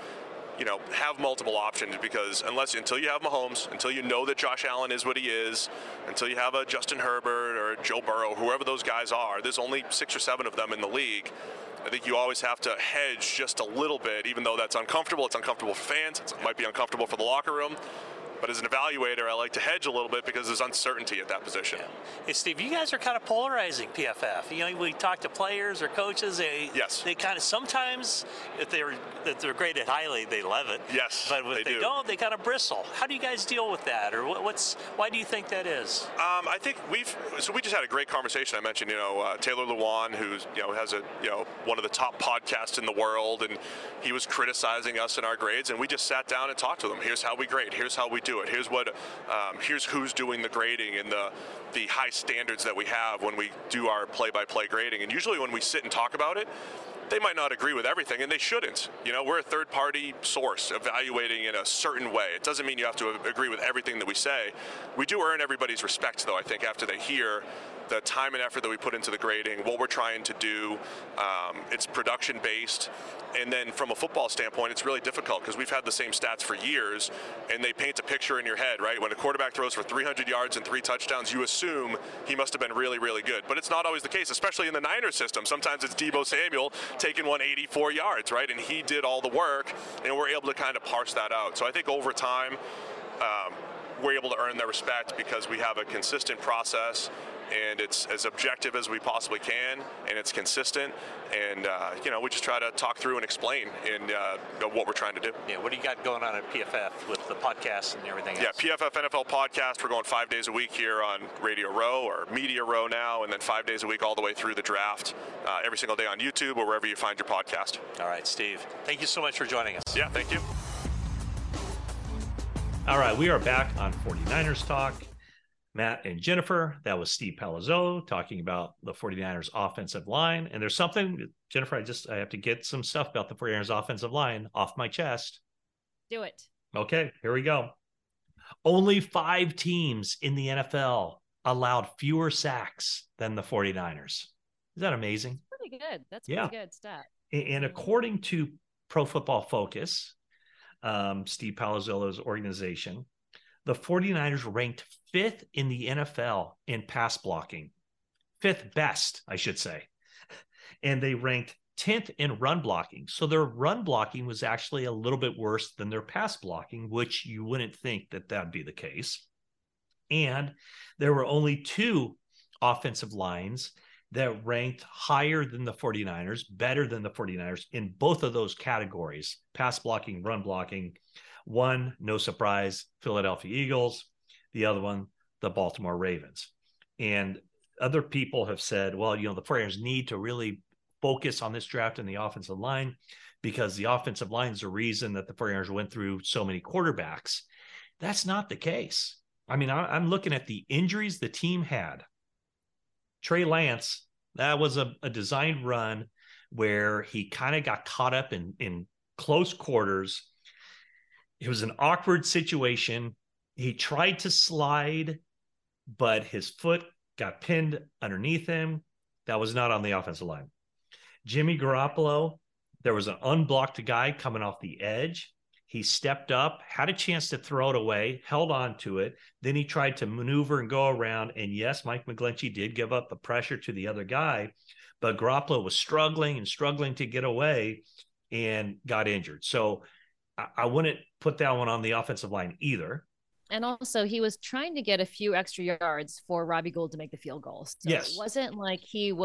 Have multiple options, because until you have Mahomes, until you know that Josh Allen is what he is, until you have a Justin Herbert or Joe Burrow, whoever those guys are, there's only 6 or 7 of them in the league. I think you always have to hedge just a little bit, even though that's uncomfortable. It's uncomfortable for fans. It might be uncomfortable for the locker room. But as an evaluator, I like to hedge a little bit because there's uncertainty at that position. Yeah. Hey, Steve, you guys are kind of polarizing, PFF. We talk to players or coaches. They kind of sometimes, if they're graded highly, they love it. Yes, but if they don't, they kind of bristle. How do you guys deal with that, or why do you think that is? I think we just had a great conversation. I mentioned, Taylor Lewan, who's has one of the top podcasts in the world, and he was criticizing us in our grades, and we just sat down and talked to them. Here's how we grade. Here's how we do it. Here's who's doing the grading and the high standards that we have when we do our play-by-play grading. And usually when we sit and talk about it, they might not agree with everything, and they shouldn't. We're a third-party source evaluating in a certain way. It doesn't mean you have to agree with everything that we say. We do earn everybody's respect, though, I think, after they hear the time and effort that we put into the grading, what we're trying to do. It's production-based. And then from a football standpoint, it's really difficult because we've had the same stats for years, and they paint a picture in your head, right? When a quarterback throws for 300 yards and 3 touchdowns, you assume he must have been really, really good. But it's not always the case, especially in the Niners system. Sometimes it's Deebo Samuel taking 184 yards, right? And he did all the work, and we're able to kind of parse that out. So I think over time, we're able to earn their respect because we have a consistent process, and it's as objective as we possibly can, and it's consistent, and we just try to talk through and explain what we're trying to do. Yeah, what do you got going on at PFF with the podcast and everything else? Yeah, PFF NFL podcast. We're going 5 days a week here on Radio Row or Media Row now, and then 5 days a week all the way through the draft, every single day on YouTube or wherever you find your podcast. All right, Steve, thank you so much for joining us. Yeah, thank you. All right, we are back on 49ers Talk. Matt and Jennifer, that was Steve Palazzolo talking about the 49ers offensive line. And there's something, Jennifer, I have to get some stuff about the 49ers offensive line off my chest. Do it. Okay, here we go. Only 5 teams in the NFL allowed fewer sacks than the 49ers. Is that amazing? Pretty good. That's pretty good stat. And according to Pro Football Focus, Steve Palazzolo's organization, the 49ers ranked 5th in the NFL in pass blocking. 5th best, I should say. And they ranked 10th in run blocking. So their run blocking was actually a little bit worse than their pass blocking, which you wouldn't think that that'd be the case. And there were only 2 offensive lines that ranked higher than the 49ers, better than the 49ers in both of those categories, pass blocking, run blocking. One, no surprise, Philadelphia Eagles. The other one, the Baltimore Ravens. And other people have said, well, the 49ers need to really focus on this draft in the offensive line because the offensive line is the reason that the 49ers went through so many quarterbacks. That's not the case. I mean, I'm looking at the injuries the team had. Trey Lance, that was a designed run where he kind of got caught up in close quarters. It was an awkward situation. He tried to slide, but his foot got pinned underneath him. That was not on the offensive line. Jimmy Garoppolo, there was an unblocked guy coming off the edge. He stepped up, had a chance to throw it away, held on to it. Then he tried to maneuver and go around. And yes, Mike McGlinchey did give up the pressure to the other guy, but Garoppolo was struggling to get away and got injured. So I wouldn't put that one on the offensive line either. And also, he was trying to get a few extra yards for Robbie Gould to make the field goal. So yes. It wasn't like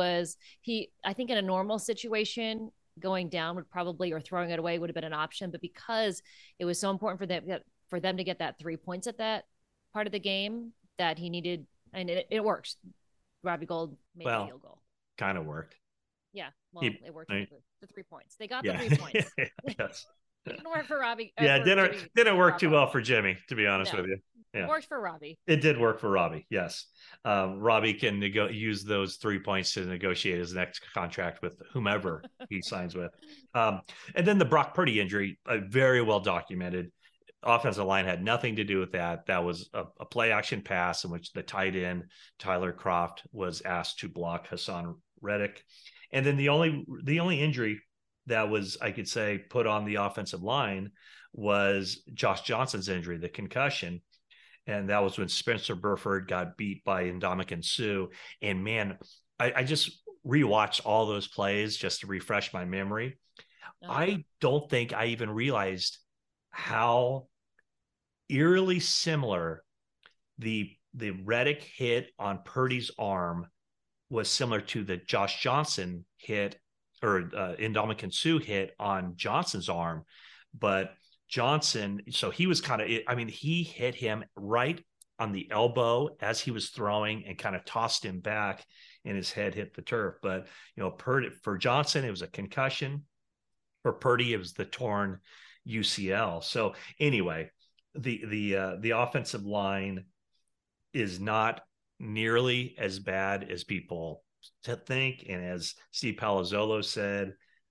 I think in a normal situation, going down would probably, or throwing it away would have been an option. But because it was so important for them to get that 3 points at that part of the game, that he needed, and it worked. Robbie Gould made the field goal. Kind of worked. Yeah. Well, it worked for the 3 points. They got the 3 points. Yes. It didn't work for Robbie. Yeah, didn't work too well for Jimmy, to be honest with you. Yeah. It worked for Robbie. It did work for Robbie, yes. Robbie can use those 3 points to negotiate his next contract with whomever he signs with. And then the Brock Purdy injury, very well documented. Offensive line had nothing to do with that. That was a play action pass in which the tight end, Tyler Kroft, was asked to block Hassan Reddick. And then the only injury that was, I could say, put on the offensive line was Josh Johnson's injury, the concussion. And that was when Spencer Burford got beat by Ndamukong Suh. And man, I just rewatched all those plays just to refresh my memory. I don't think I even realized how eerily similar the Reddick hit on Purdy's arm was similar to the Josh Johnson hit, or Ndamukong Suh hit on Johnson's arm. But Johnson, so he was he hit him right on the elbow as he was throwing and kind of tossed him back, and his head hit the turf. But, Purdy, for Johnson, it was a concussion. For Purdy, it was the torn UCL. So anyway, the offensive line is not nearly as bad as people think. And as Steve Palazzolo said,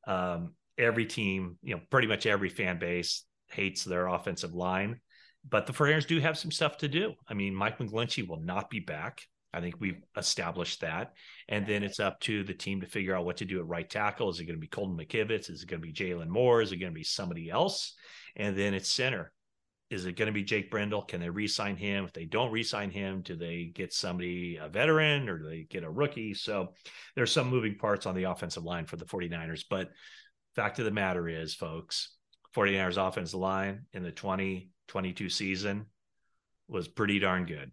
every team, pretty much every fan base hates their offensive line, but the 49ers do have some stuff to do. I mean, Mike McGlinchey will not be back. I think we've established that. And then it's up to the team to figure out what to do at right tackle. Is it going to be Colton McKivitz? Is it going to be Jalen Moore? Is it going to be somebody else? And then it's center. Is it going to be Jake Brendel? Can they re-sign him? If they don't re-sign him, do they get somebody, a veteran, or do they get a rookie? So there's some moving parts on the offensive line for the 49ers. But fact of the matter is, folks, 49ers offensive line in the 2022 season was pretty darn good.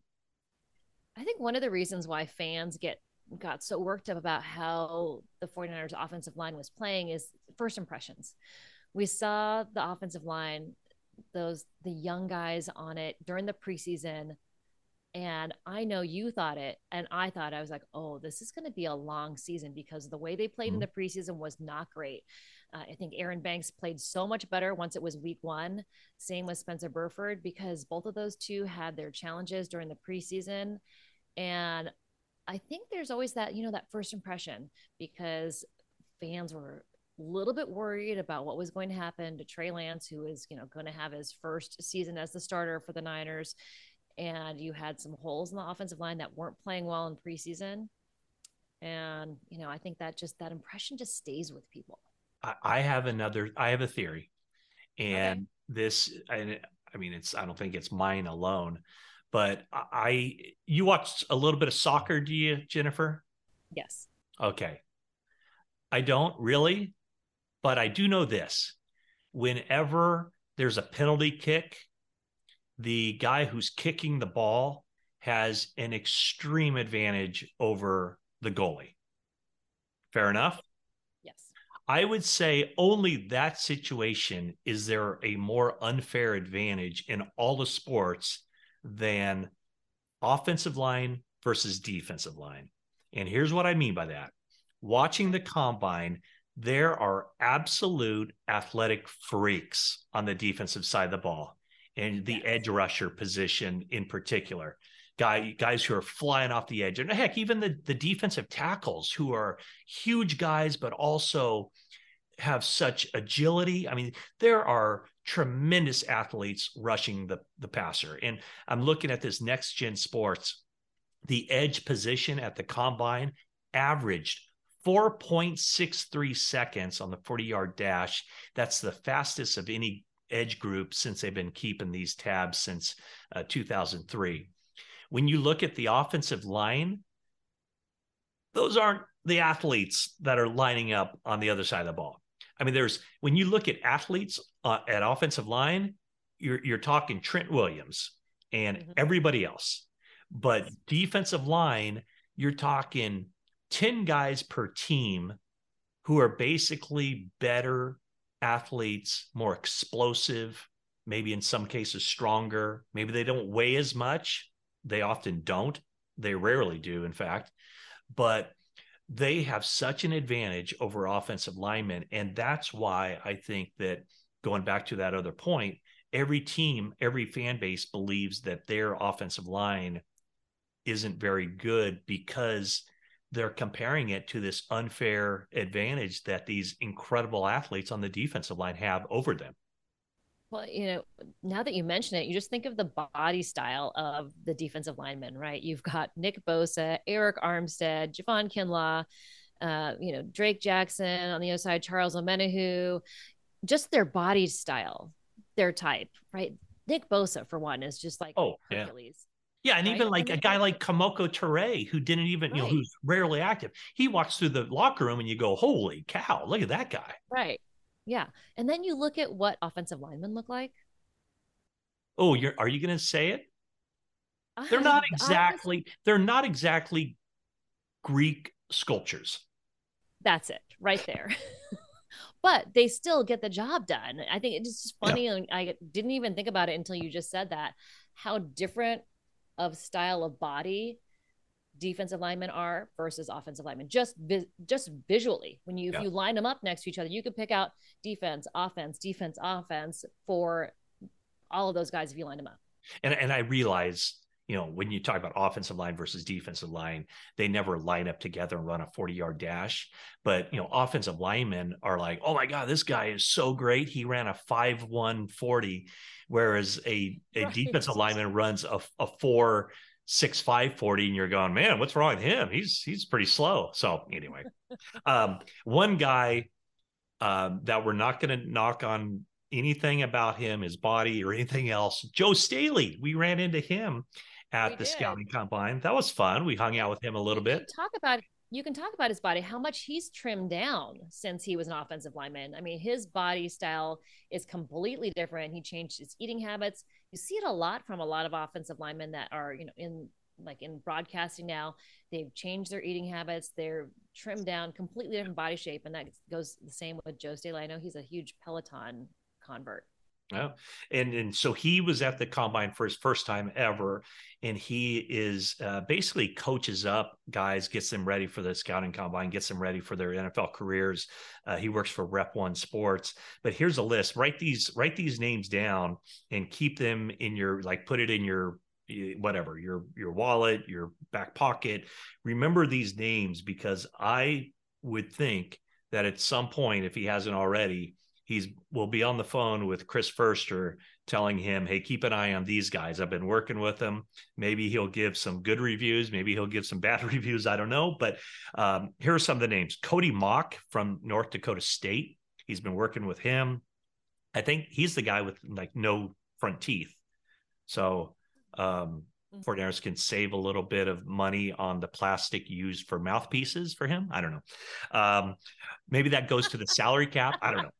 I think one of the reasons why fans got so worked up about how the 49ers offensive line was playing is first impressions. We saw the offensive line, the young guys on it during the preseason. And I know you thought it, and I was like, oh, this is going to be a long season, because the way they played in the preseason was not great. I think Aaron Banks played so much better once it was week 1. Same with Spencer Burford, because both of those two had their challenges during the preseason. And I think there's always that, that first impression, because fans were a little bit worried about what was going to happen to Trey Lance, who is, going to have his first season as the starter for the Niners. And you had some holes in the offensive line that weren't playing well in preseason. And, I think that impression just stays with people. I have a theory, and this, I don't think it's mine alone, but you watched a little bit of soccer, do you, Jennifer? Yes. Okay. I don't really, but I do know this. Whenever there's a penalty kick, the guy who's kicking the ball has an extreme advantage over the goalie. Fair enough? Yes. I would say only that situation is there a more unfair advantage in all the sports than offensive line versus defensive line. And here's what I mean by that. Watching the combine, there are absolute athletic freaks on the defensive side of the ball, and the edge rusher position in particular. Guys who are flying off the edge. And heck, even the defensive tackles, who are huge guys, but also have such agility. I mean, there are tremendous athletes rushing the passer. And I'm looking at this Next Gen Sports. The edge position at the combine averaged 4.63 seconds on the 40-yard dash. That's the fastest of any edge group since they've been keeping these tabs since 2003. When you look at the offensive line, those aren't the athletes that are lining up on the other side of the ball. I mean, when you look at athletes at offensive line, you're talking Trent Williams and everybody else. But defensive line, you're talking 10 guys per team who are basically better athletes, more explosive, maybe in some cases stronger. Maybe they don't weigh as much. They often don't. They rarely do, in fact. But they have such an advantage over offensive linemen. And that's why I think that, going back to that other point, every team, every fan base believes that their offensive line isn't very good because they're comparing it to this unfair advantage that these incredible athletes on the defensive line have over them. Well, now that you mention it, you just think of the body style of the defensive linemen, right? You've got Nick Bosa, Eric Armstead, Javon Kinlaw, Drake Jackson on the other side, Charles Omenihu, just their body style, their type, right? Nick Bosa, for one, is just like Hercules. Yeah, and right? Even like a guy like Kamoko Toure, who didn't even, who's rarely active. He walks through the locker room and you go, holy cow, look at that guy. Right. Yeah. And then you look at what offensive linemen look like. Oh, are you going to say it? They're not exactly Greek sculptures. That's it right there. But they still get the job done. I think it's just funny. Yeah. And I didn't even think about it until you just said that, how different of style of body defensive linemen are versus offensive linemen, just visually. If you line them up next to each other, you could pick out defense, offense for all of those guys if you line them up. And I realize, when you talk about offensive line versus defensive line, they never line up together and run a 40-yard dash. But, offensive linemen are like, oh my God, this guy is so great. He ran a 5.1 40, whereas a defensive lineman runs a 4.65 40, and you're going, man, what's wrong with him? He's pretty slow. So anyway, one guy that we're not going to knock on anything about him, his body or anything else, Joe Staley. We ran into him at the scouting combine. That was fun. We hung out with him a little bit. You can talk about his body, how much he's trimmed down since he was an offensive lineman. I mean, his body style is completely different. He changed his eating habits. You see it a lot from a lot of offensive linemen that are, in broadcasting now. They've changed their eating habits. They're trimmed down, completely different body shape. And that goes the same with Joe Staley. I know he's a huge Peloton convert. Yeah. And so he was at the combine for his first time ever. And he is basically coaches up guys, gets them ready for the scouting combine, gets them ready for their NFL careers. He works for Rep One Sports. But here's a list. Write these names down and keep them in your, put it in your whatever, your wallet, your back pocket. Remember these names, because I would think that at some point, if he hasn't already, will be on the phone with Chris Furster telling him, hey, keep an eye on these guys. I've been working with them. Maybe he'll give some good reviews. Maybe he'll give some bad reviews. I don't know. But here are some of the names. Cody Mock from North Dakota State. He's been working with him. I think he's the guy with no front teeth. So 49ers can save a little bit of money on the plastic used for mouthpieces for him. I don't know. Maybe that goes to the salary cap. I don't know.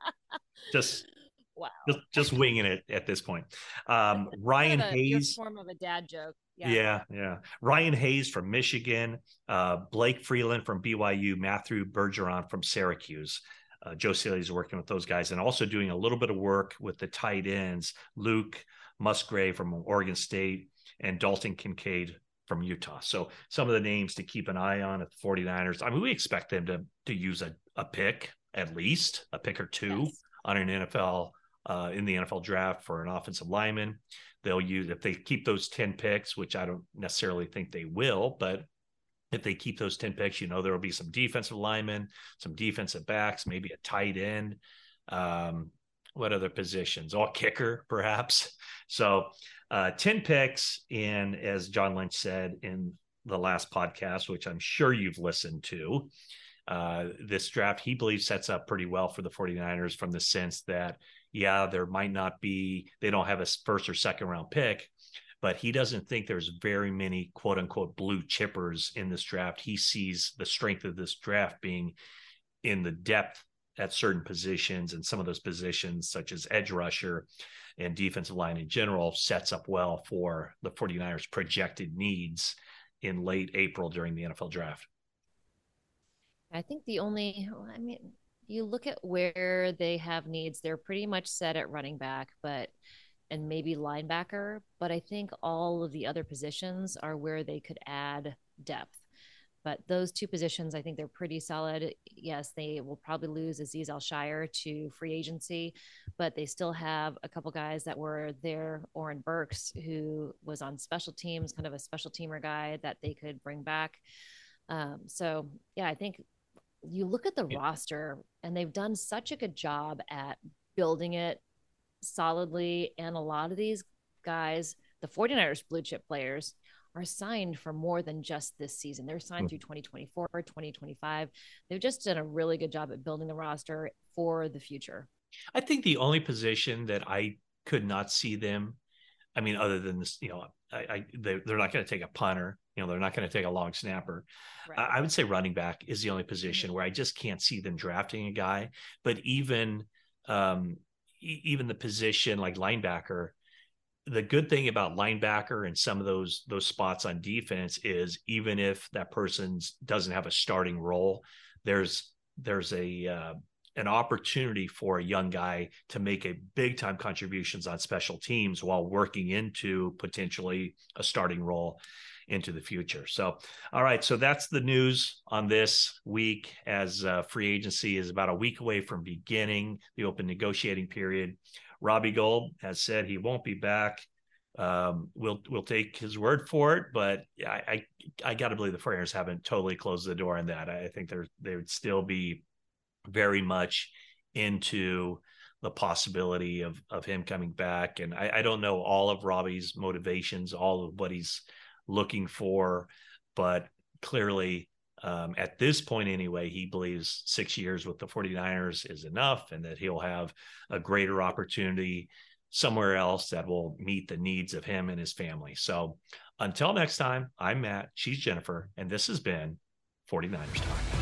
Just winging it at this point. Ryan Hayes, form of a dad joke. Yeah. Ryan Hayes from Michigan, Blake Freeland from BYU, Matthew Bergeron from Syracuse. Joe Staley is working with those guys and also doing a little bit of work with the tight ends, Luke Musgrave from Oregon State and Dalton Kincaid from Utah. So some of the names to keep an eye on at the 49ers. I mean, we expect them to use a pick, at least a pick or two. Yes. On an NFL in the NFL draft for an offensive lineman. They'll use, if they keep those 10 picks, which I don't necessarily think they will, but if they keep those 10 picks, there will be some defensive linemen, some defensive backs, maybe a tight end. What other positions? Kicker, perhaps. So 10 picks. And as John Lynch said in the last podcast, which I'm sure you've listened to, this draft, he believes, sets up pretty well for the 49ers from the sense that yeah, there might not be, they don't have a first or second round pick, but he doesn't think there's very many quote unquote blue chippers in this draft. He sees the strength of this draft being in the depth at certain positions, and some of those positions, such as edge rusher and defensive line in general, sets up well for the 49ers projected needs in late April during the NFL draft. I think you look at where they have needs, they're pretty much set at running back, and maybe linebacker. But I think all of the other positions are where they could add depth. But those two positions, I think they're pretty solid. Yes, they will probably lose Azeez Al-Shaair to free agency, but they still have a couple guys that were there. Oren Burks, who was on special teams, kind of a special teamer guy that they could bring back. So, yeah, I think you look at the roster, and they've done such a good job at building it solidly. And a lot of these guys, the 49ers blue chip players, are signed for more than just this season. They're signed through 2024, 2025. They've just done a really good job at building the roster for the future. I think the only position that I could not see them, I mean, other than this, they're not going to take a punter. They're not going to take a long snapper. Right. I would say running back is the only position where I just can't see them drafting a guy. But even the position like linebacker, the good thing about linebacker and some of those spots on defense is even if that person doesn't have a starting role, there's an opportunity for a young guy to make a big time contributions on special teams while working into potentially a starting role into the future. So, all right. So that's the news on this week, as free agency is about a week away from beginning the open negotiating period. Robbie Gould has said he won't be back. We'll take his word for it, but I got to believe the 49ers haven't totally closed the door on that. I think they would still be very much into the possibility of him coming back. And I don't know all of Robbie's motivations, all of what he's looking for, but clearly at this point anyway, he believes 6 years with the 49ers is enough, and that he'll have a greater opportunity somewhere else that will meet the needs of him and his family. So until next time, I'm Matt, she's Jennifer, and this has been 49ers Talk.